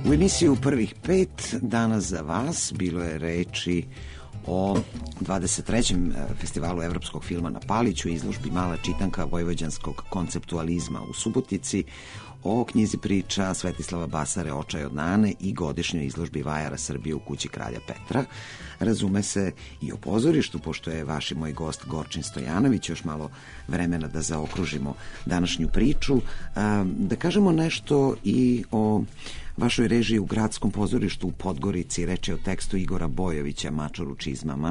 U emisiju Prvih pet danas za vas bilo je reči o dvadeset trećem festivalu evropskog filma na Paliću, izložbi Mala čitanka vojvođanskog konceptualizma u Subotici, o knjizi priča Svetislava Basare Očaj od Nane i godišnjoj izložbi vajara Srbije u kući kralja Petra. Razume se i o pozorištu, pošto je vaš i moj gost Gorčin Stojanović. Još malo vremena da zaokružimo današnju priču. Da kažemo nešto i o vašoj režiji u Gradskom pozorištu u Podgorici. Reč je o tekstu Igora Bojovića Mačor u čizmama.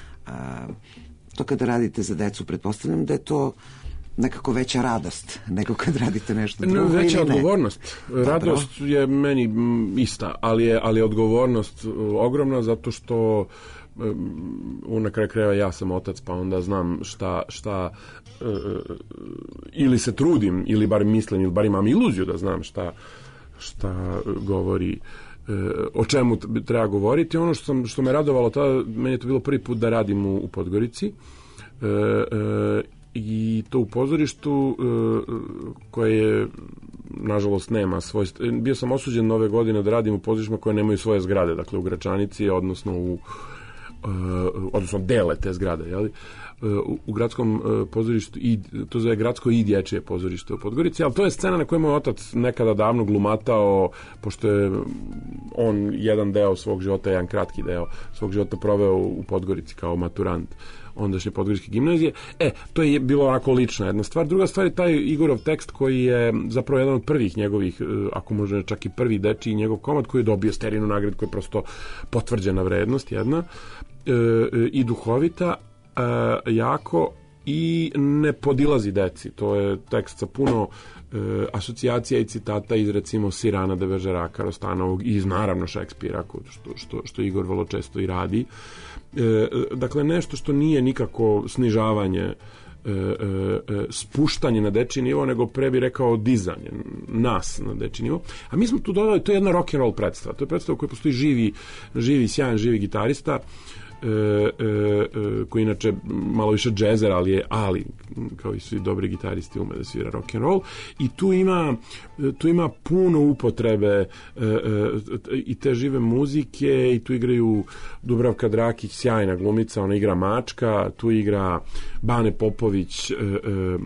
To kada radite za decu, pretpostavljam da je to nekako veća radost nego kad radite nešto drugo. Ne, veća ili ne? odgovornost. Radost Dobro. je meni ista, ali je, ali je odgovornost ogromna zato što u na kraju krajeva ja sam otac, pa onda znam šta, šta uh, ili se trudim, ili bar mislim, ili bar imam iluziju da znam šta, šta govori, uh, o čemu treba govoriti. Ono što, sam, što me radovalo, tada, meni je to bilo prvi put da radim u, u Podgorici, uh, uh, i to u pozorištu koje je, nažalost, nema svoj... Bio sam osuđen ove godine da radim u pozorištima koje nemaju svoje zgrade, dakle u Gračanici, odnosno u odnosno dele te zgrade, jeli? U, u gradskom pozorištu, i to zove gradsko i dječje pozorište u Podgorici, ali to je scena na kojoj moj otac nekada davno glumatao, pošto je on jedan deo svog života, jedan kratki deo svog života proveo u Podgorici kao maturant ondašnje Podgoričke gimnazije. E, to je bilo onako lična jedna stvar. Druga stvar je taj Igorov tekst koji je zapravo jedan od prvih njegovih, ako može čak i prvi dečiji njegov komad, koji je dobio Sterinu nagradu, koja je prosto potvrđena vrednost jedna, e, i duhovita, e, jako, i ne podilazi deci. To je tekst sa puno e, asocijacija i citata iz, recimo, Sirana de Bergeraka, Rostanovog, i iz, naravno, Šekspira, što, što, što Igor vrlo često i radi. E, dakle, nešto što nije nikako snižavanje, e, e, spuštanje na dečiji nivo, nego pre bi rekao dizanje nas na dečiji nivo. A mi smo tu dodali, to je jedna rock and roll predstava. To je predstava u kojoj postoji živi, živi, sjajan, živi gitarista, E, e, e, koji inače malo više džezer, ali je ali kao i svi dobri gitaristi ume da svira rock and roll, i tu ima tu ima puno upotrebe e, e, i te žive muzike, i tu igraju Dubravka Drakić, sjajna glumica, ona igra Mačka, tu igra Bane Popović, e, e,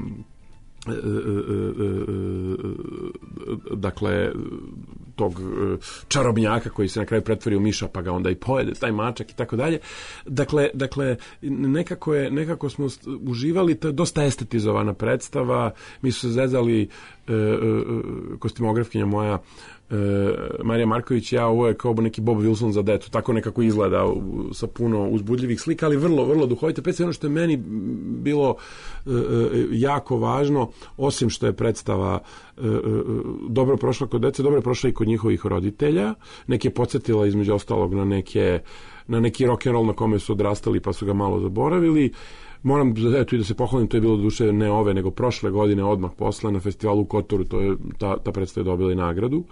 dakle tog čarobnjaka koji se na kraju pretvori u miša, pa ga onda i pojede taj mačak i tako dalje. Dakle, dakle nekako, je, nekako smo uživali, to je dosta estetizovana predstava. Mi su se zezali, e, e, kostimografkinja moja Marija Marković i ja, ovo je kao neki Bob Wilson za decu, tako nekako izgleda, sa puno uzbudljivih slika, ali vrlo, vrlo duhovite predstave. Ono što je meni bilo e, jako važno, osim što je predstava e, dobro prošla kod dece, dobro je prošla i kod njihovih roditelja. Neke je podsjetila, između ostalog, na neke na neki rock and roll na kome su odrastali, pa su ga malo zaboravili. Moram, eto, i da se pohvalim, to je bilo do duše ne ove, nego prošle godine, odmah posle, na festivalu u Kotoru, to je, ta, ta predstava je dobila i nagradu,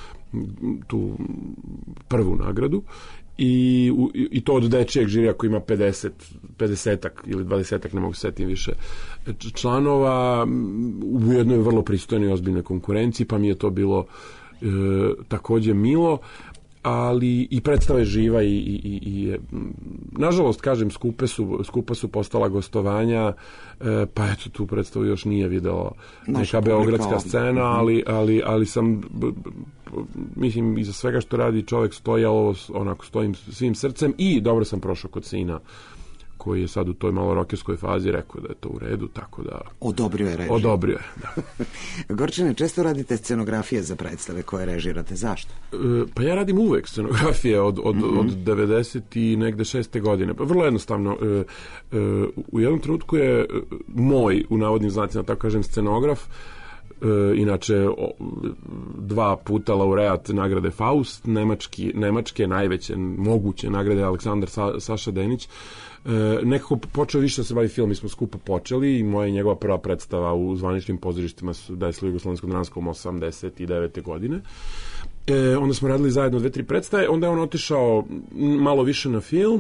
tu prvu nagradu, i, u, i to od dečijeg žirija koji ima pedeset, pedesetak ili dvadesetak, ne mogu se setiti više, članova, u jednoj vrlo pristojnoj i ozbiljnoj konkurenciji, pa mi je to bilo e, takođe milo. Ali i predstava je živa, i, i, i nažalost, kažem, skupe su, skupa su postala gostovanja, e, pa eto, tu predstavu još nije videla neka beogradska scena, ali, ali, ali sam, b, b, mislim, iza svega što radi čovjek stoji, ali onako stojim svim srcem, i dobro sam prošao kod sina, koji je sad u toj malo rokerskoj fazi rekao da je to u redu, tako da... Odobrio je režiju. Odobrio je, da. Gorčine, često radite scenografije za predstave koje režirate. Zašto? E, pa ja radim uvek scenografije od, od, mm-hmm. od devedeset i negde šeste godine. Pa vrlo jednostavno. E, e, u jednom trenutku je moj, u navodnim znacima, tako kažem, scenograf, E, inače o, dva puta laureat nagrade Faust, nemački, nemačke najveće moguće nagrade Aleksandar Sa, Saša Denić, e, nekako počeo više da se bavi film. Mi smo skupo počeli, i moja i njegova prva predstava u zvaničnim pozorištima su Desilo Jugoslovenskom osamdeset devete godine. E, onda smo radili zajedno dve, tri predstave, onda je on otišao malo više na film,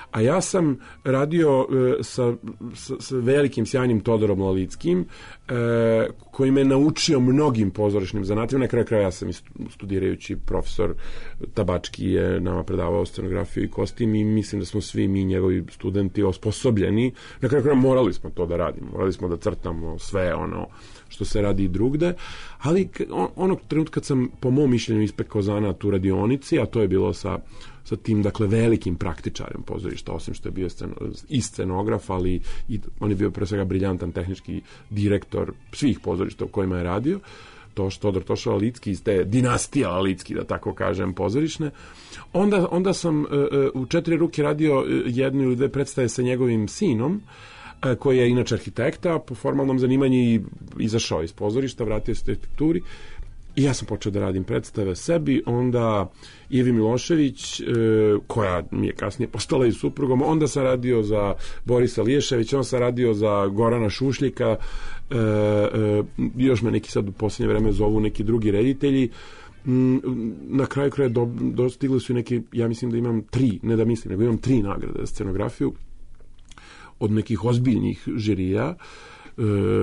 A ja sam radio e, sa, sa, sa velikim sjajnim Todorom Lalickim, e, koji me naučio mnogim pozorišnim zanatima. Na kraju kraja ja sam studirajući profesor Tabački je nama predavao scenografiju i kostim i mislim da smo svi mi njegovi studenti osposobljeni. Na kraju kraja morali smo to da radimo. Morali smo da crtamo sve ono što se radi i drugde, ali on, onog trenutka kad sam po mom mišljenju ispekao zanat u radionici, a to je bilo sa, sa tim, dakle, velikim praktičarem pozorišta, osim što je bio sceno, i scenograf, ali i, on je bio pre svega briljantan tehnički direktor svih pozorišta u kojima je radio, to što Todor Toša Lalicki iz te dinastije Lalicki, da tako kažem, pozorišne. Onda, onda sam uh, u četiri ruke radio jednu ili dve predstave sa njegovim sinom, koji je inače arhitekta, po formalnom zanimanju i izašao iz pozorišta, vratio se u arhitekturi i ja sam počeo da radim predstave sebi, onda Ivi Milošević, koja mi je kasnije postala i suprugom, onda sam radio za Borisa Liješevića, onda sam radio za Gorana Šušljika, još me neki sad u posljednje vreme zovu neki drugi reditelji. Na kraju kraja do, dostigli su neki, ja mislim da imam tri, ne da mislim, nego imam tri nagrade za scenografiju od nekih ozbiljnih žirija, e,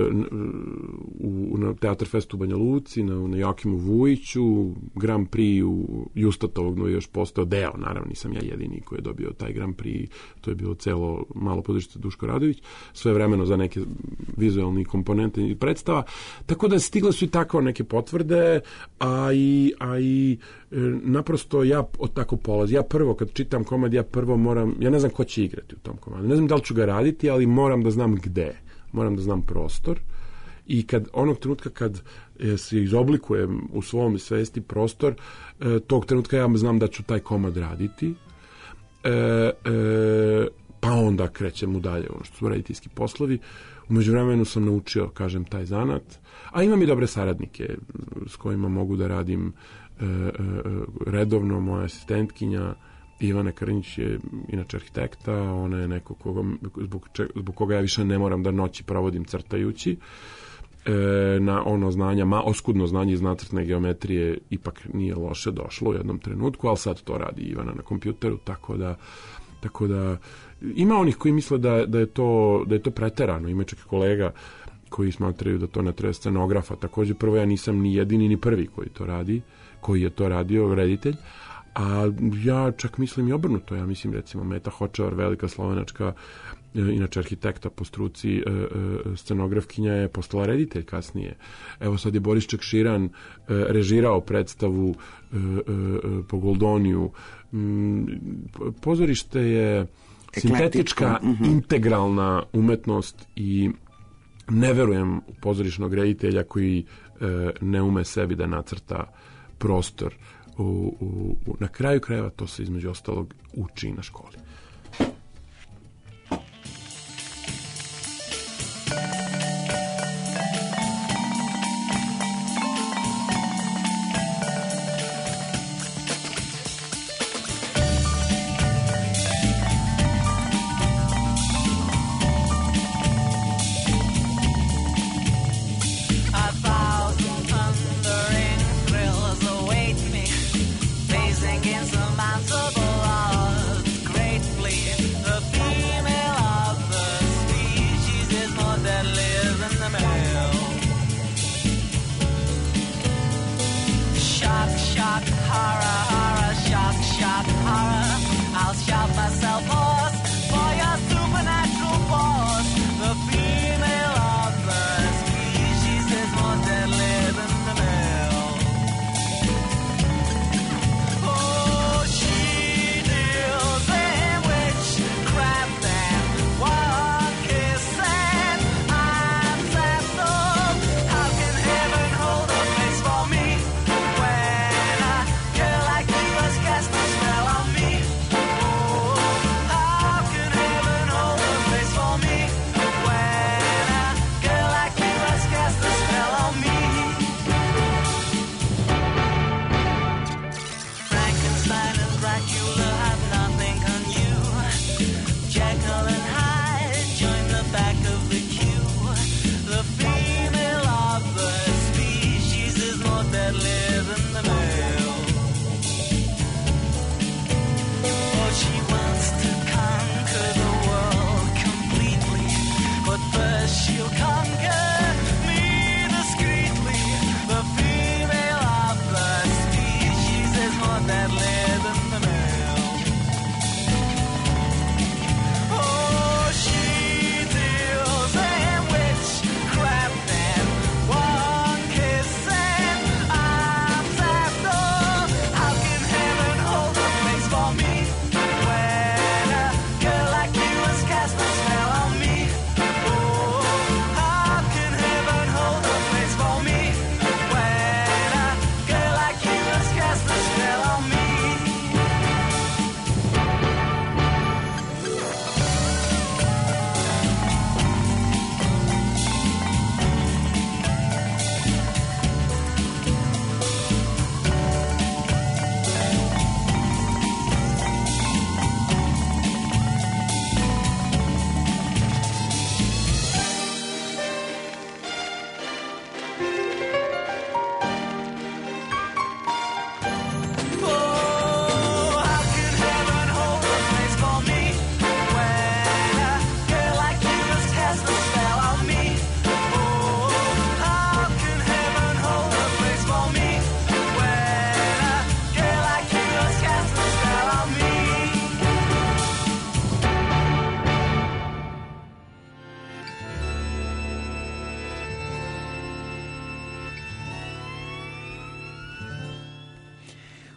u, na Teatr Festu u Banja Luci, na, na Joakimu Vujiću, Grand Prix u Justatovog, no je još postao deo, naravno nisam ja jedini koji je dobio taj Grand Prix, to je bilo celo malo područje Duško Radović, sve vremeno za neke vizualne komponente i predstava, tako da stigle su i tako neke potvrde, a i, a i e, naprosto ja od tako polazim. Ja prvo, kad čitam komad, ja prvo moram, ja ne znam ko će igrati u tom komadu, ne znam da li ću ga raditi, ali moram da znam gde, moram da znam prostor i kad onog trenutka kad e, se izoblikujem u svom svesti prostor, e, tog trenutka ja znam da ću taj komad raditi, e, e, pa onda krećem u dalje, ono što su rediteljski poslovi. U međuvremenu sam naučio, kažem, taj zanat, a imam i dobre saradnike s kojima mogu da radim e, e, redovno. Moja asistentkinja Ivana Krnjić je inače arhitekta, ona je neko koga, zbog, če, zbog koga ja više ne moram da noći provodim crtajući. E, na ono znanja, ma, oskudno znanje iz nacrtne geometrije ipak nije loše došlo u jednom trenutku, ali sad to radi Ivana na kompjuteru, tako da tako da ima onih koji misle da, da, je, to, da je to preterano, ima čak kolega koji smatraju da to ne treba scenografa. Također, prvo, ja nisam ni jedini ni prvi koji to radi, koji je to radio, reditelj, a ja čak mislim i obrnuto. Ja mislim, recimo, Meta Hočevar, velika slovenačka, inače arhitekta po struci, scenografkinja, je postala reditelj kasnije. Evo sad je Boris Čekširan režirao predstavu po Goldoniju. Pozorište je sintetička, integralna umetnost i ne verujem u pozorišnog reditelja koji ne ume sebi da nacrta prostor. U, u, u, na kraju krajeva to se između ostalog uči na školi. Insurmountable odds, great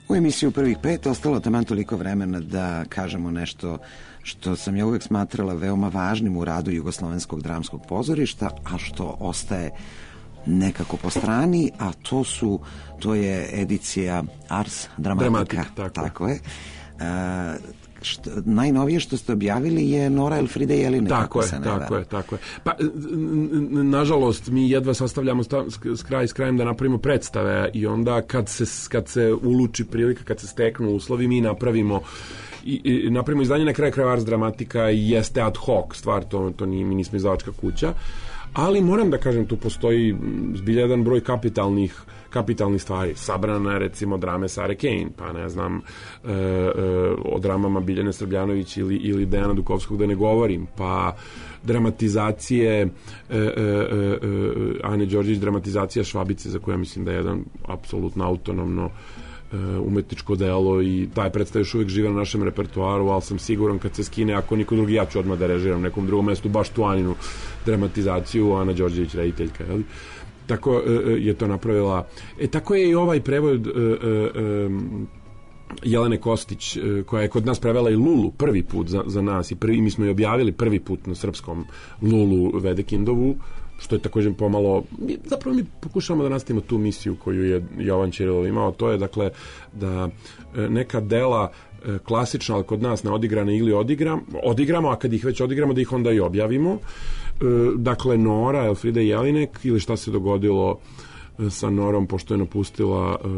U emisiju Prvih pet ostalo taman toliko vremena da kažemo nešto što sam ja uvek smatrala veoma važnim u radu Jugoslovenskog dramskog pozorišta, a što ostaje nekako po strani, a to su to je edicija Ars Dramatica. Dramatika, tako. tako je. A, što, najnovije što ste objavili je Nora Elfride Jelinek. Tako je, tako je, tako je. Pa, nažalost, mi jedva sastavljamo s kraj s krajem da napravimo predstave i onda kad se, kad se uluči prilika, kad se steknu uslovi, mi napravimo i, i napravimo izdanje. Na kraju krajeva Ars Dramatica jeste ad hoc stvar, to, to nije, mi nismo izdavačka kuća, ali moram da kažem, tu postoji zbilja jedan broj kapitalnih kapitalnih stvari. Sabrana je recimo drame Sare Kane, pa ne znam e, e, o dramama Biljane Srbljanović ili, ili Dejana Dukovskog da ne govorim, pa dramatizacije e, e, e, Ane Đorđević, dramatizacija Švabice, za koju mislim da je jedan apsolutno autonomno umetničko delo i taj predstav još uvijek žive na našem repertoaru, ali sam siguran kad se skine, ako niko drugi, ja ću odmah da režiram nekom drugom mestu baš tu Aninu dramatizaciju, Ana Đorđević rediteljka, jel? Tako je to napravila. E, tako je i ovaj prevod e, e, Jelene Kostić, koja je kod nas prevela i Lulu prvi put za, za nas i prvi, mi smo je objavili prvi put na srpskom Lulu Vedekindovu, što je također pomalo, zapravo mi pokušavamo da nastavimo tu misiju koju je Jovan Ćirilov imao, to je dakle da neka dela klasična, ali kod nas ne odigrane ili odigram, odigramo, a kad ih već odigramo da ih onda i objavimo. Dakle, Nora, Elfrida Jelinek, ili šta se dogodilo sa Norom pošto je napustila uh,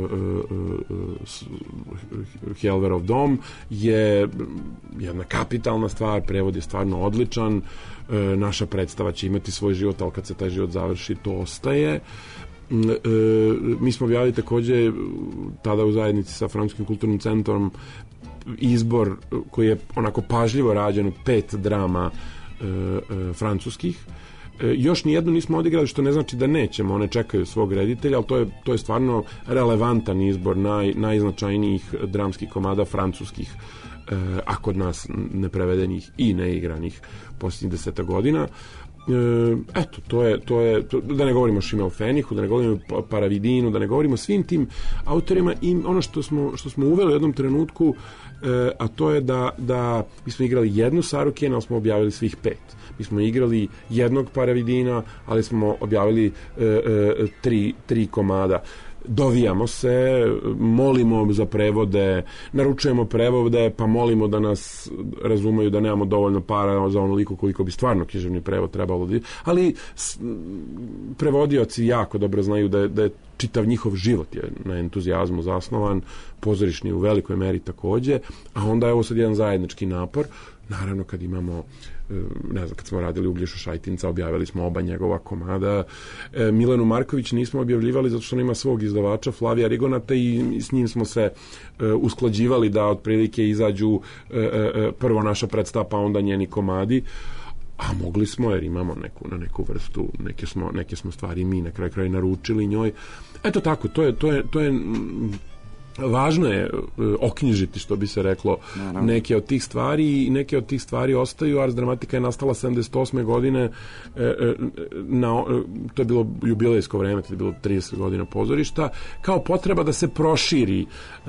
uh, Helverov dom, je jedna kapitalna stvar, prevod je stvarno odličan, uh, naša predstava će imati svoj život, ali kad se taj život završi, to ostaje. Uh, mi smo objavili takođe tada u zajednici sa Francuskim kulturnim centrom izbor koji je onako pažljivo rađen, pet drama uh, uh, francuskih. Još ni jednu nismo odigrali, što ne znači da nećemo, one čekaju svog reditelja, ali to je, to je stvarno relevantan izbor naj, najznačajnijih dramskih komada francuskih, eh, a kod nas neprevedenih i neigranih posljednjih deseta godina. E, eto, to je, to je to, da ne govorimo o Šimel Fenihu, da ne govorimo o Paravidinu, da ne govorimo o svim tim autorima i ono što smo, što smo uveli u jednom trenutku, e, a to je da, da mi smo igrali jednu Saru Kane, ali smo objavili svih pet. Mi smo igrali jednog Paravidina, ali smo objavili e, e, tri, tri komada. Dovijamo se, molimo za prevode, naručujemo prevode, pa molimo da nas razumeju da nemamo dovoljno para za onoliko koliko bi stvarno književni prevod trebalo da... Ali prevodioci jako dobro znaju da je, da je čitav njihov život je na entuzijazmu zasnovan, pozorišni u velikoj meri takođe, a onda je ovo sad jedan zajednički napor. Naravno, kad imamo, ne znam, kad smo radili Uglješu Šajtinca, objavili smo oba njegova komada. E, Milenu Marković nismo objavljivali zato što on ima svog izdavača, Flavija Rigonata, i s njim smo se e, usklađivali da otprilike izađu e, e, prvo naša predstava, pa onda njeni komadi. A mogli smo, jer imamo neku, na neku vrstu, neke smo, neke smo stvari mi na kraju kraju naručili njoj. Eto tako, to je, to je, to je važno je oknjižiti, što bi se reklo, naravno, neke od tih stvari i neke od tih stvari ostaju. Ars Dramatica je nastala sedamdeset osme godine, na, to je bilo jubilejsko vreme, to je bilo trideset godina pozorišta, kao potreba da se proširi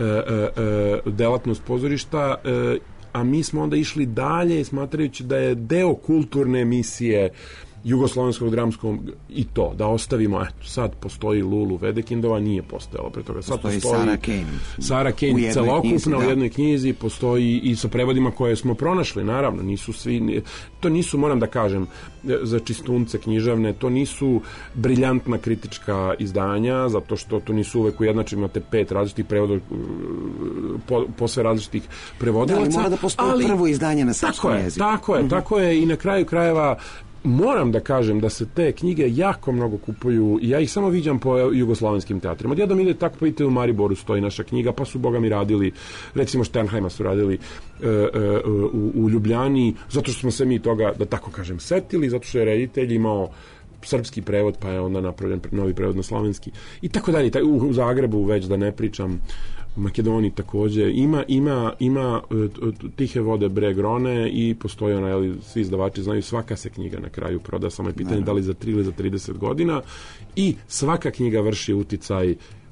delatnost pozorišta, a mi smo onda išli dalje smatrajući da je deo kulturne emisije jugoslovenskog dramskog i to, da ostavimo, eto, sad postoji Lulu Vedekindova, nije postojala pre toga. Sad postoji, postoji Sara Kane. Sara Kane celokupna u jednoj knjizi, postoji i sa prevodima koje smo pronašli, naravno, nisu svi, to nisu, moram da kažem, za čistunce književne, to nisu briljantna kritička izdanja, zato što to nisu uvek ujednačeni, imate pet različitih prevoda, po, posve različitih prevodilaca. Da, ali mora da postoji prvo izdanje na srpskom jeziku. Tako je, uh-huh. tako je, i na kraju krajeva moram da kažem da se te knjige jako mnogo kupuju i ja ih samo viđam po jugoslovenskim teatrima. Odjednom ide tako, pa idete u Mariboru stoji naša knjiga, pa su boga mi radili, recimo Sternheima su radili e, e, u, u Ljubljani, zato što smo se mi toga, da tako kažem, setili, zato što je reditelj imao srpski prevod, pa je onda napravljen novi prevod na slovenski i tako dalje. U, u Zagrebu već da ne pričam, u Makedoniji takođe ima, ima, ima Tihe vode breg Rone i postoji ona, jeli, svi izdavači znaju, svaka se knjiga na kraju proda, samo je pitanje da li za tri ili za trideset godina, i svaka knjiga vrši uticaj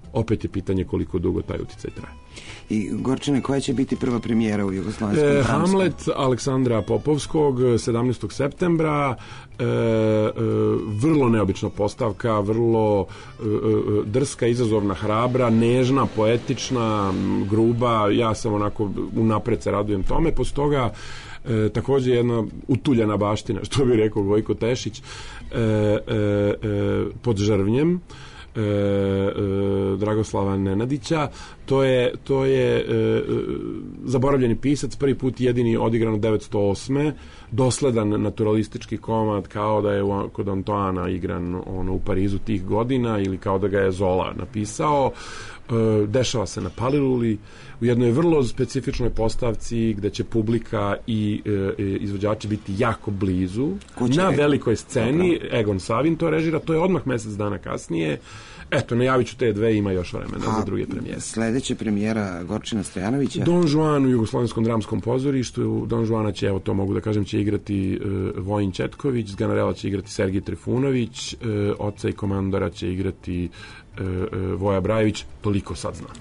opet je pitanje koliko dugo taj uticaj traje. I Gorčine, koja će biti prva premijera u Jugoslovenskom e, dramskom? Hamlet Aleksandra Popovskog sedamnaestog septembra, e, e, vrlo neobična postavka, vrlo e, drska, izazovna, hrabra, nežna, poetična, gruba. Ja sam onako unapred se radujem tome. Posle toga E, također jedna utuljena baština, što bi rekao Gojko Tešić, e, e, e, pod žrvnjem e, e, Dragoslava Nenadića. To je, to je e, zaboravljeni pisac, prvi put jedini odigran devetsto osme dosledan naturalistički komad, kao da je u, kod Antoana igran ono, u Parizu tih godina, ili kao da ga je Zola napisao. E, dešava se na Paliluli, u jednoj vrlo specifičnoj postavci gde će publika i e, izvođači biti jako blizu. Na velikoj sceni. Dobro. Egon Savin to režira, to je odmah mesec dana kasnije. Eto, najavit ću te dve, ima još vremena A, za druge premijere. Sledeća premijera Gorčina Stojanovića? Don Juan u Jugoslovenskom dramskom pozorištu. Don Juana će, evo to mogu da kažem, će igrati uh, Vojin Četković, Zganarela će igrati Sergij Trifunović, uh, oca i komandora će igrati uh, uh, Voja Brajević, toliko sad znam.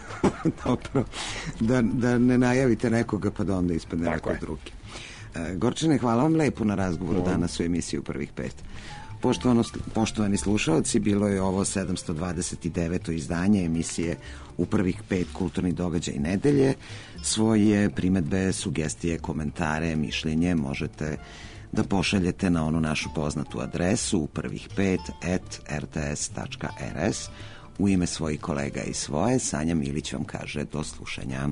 Dobro, da, da ne najavite nekoga pa da onda ispadne neko drugi. Uh, Gorčine, hvala vam lepo na razgovoru Hvala. danas u emisiji u prvih pet. Poštovano, poštovani slušalci, bilo je ovo sedamsto dvadeset deveto izdanje emisije u prvih pet kulturnih događaja nedelje. Svoje primetbe, sugestije, komentare, mišljenje možete da pošaljete na onu našu poznatu adresu u prvih pet at r t s tačka r s. U ime svojih kolega i svoje, Sanja Milić vam kaže do slušanja.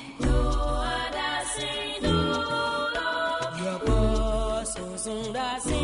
Soon as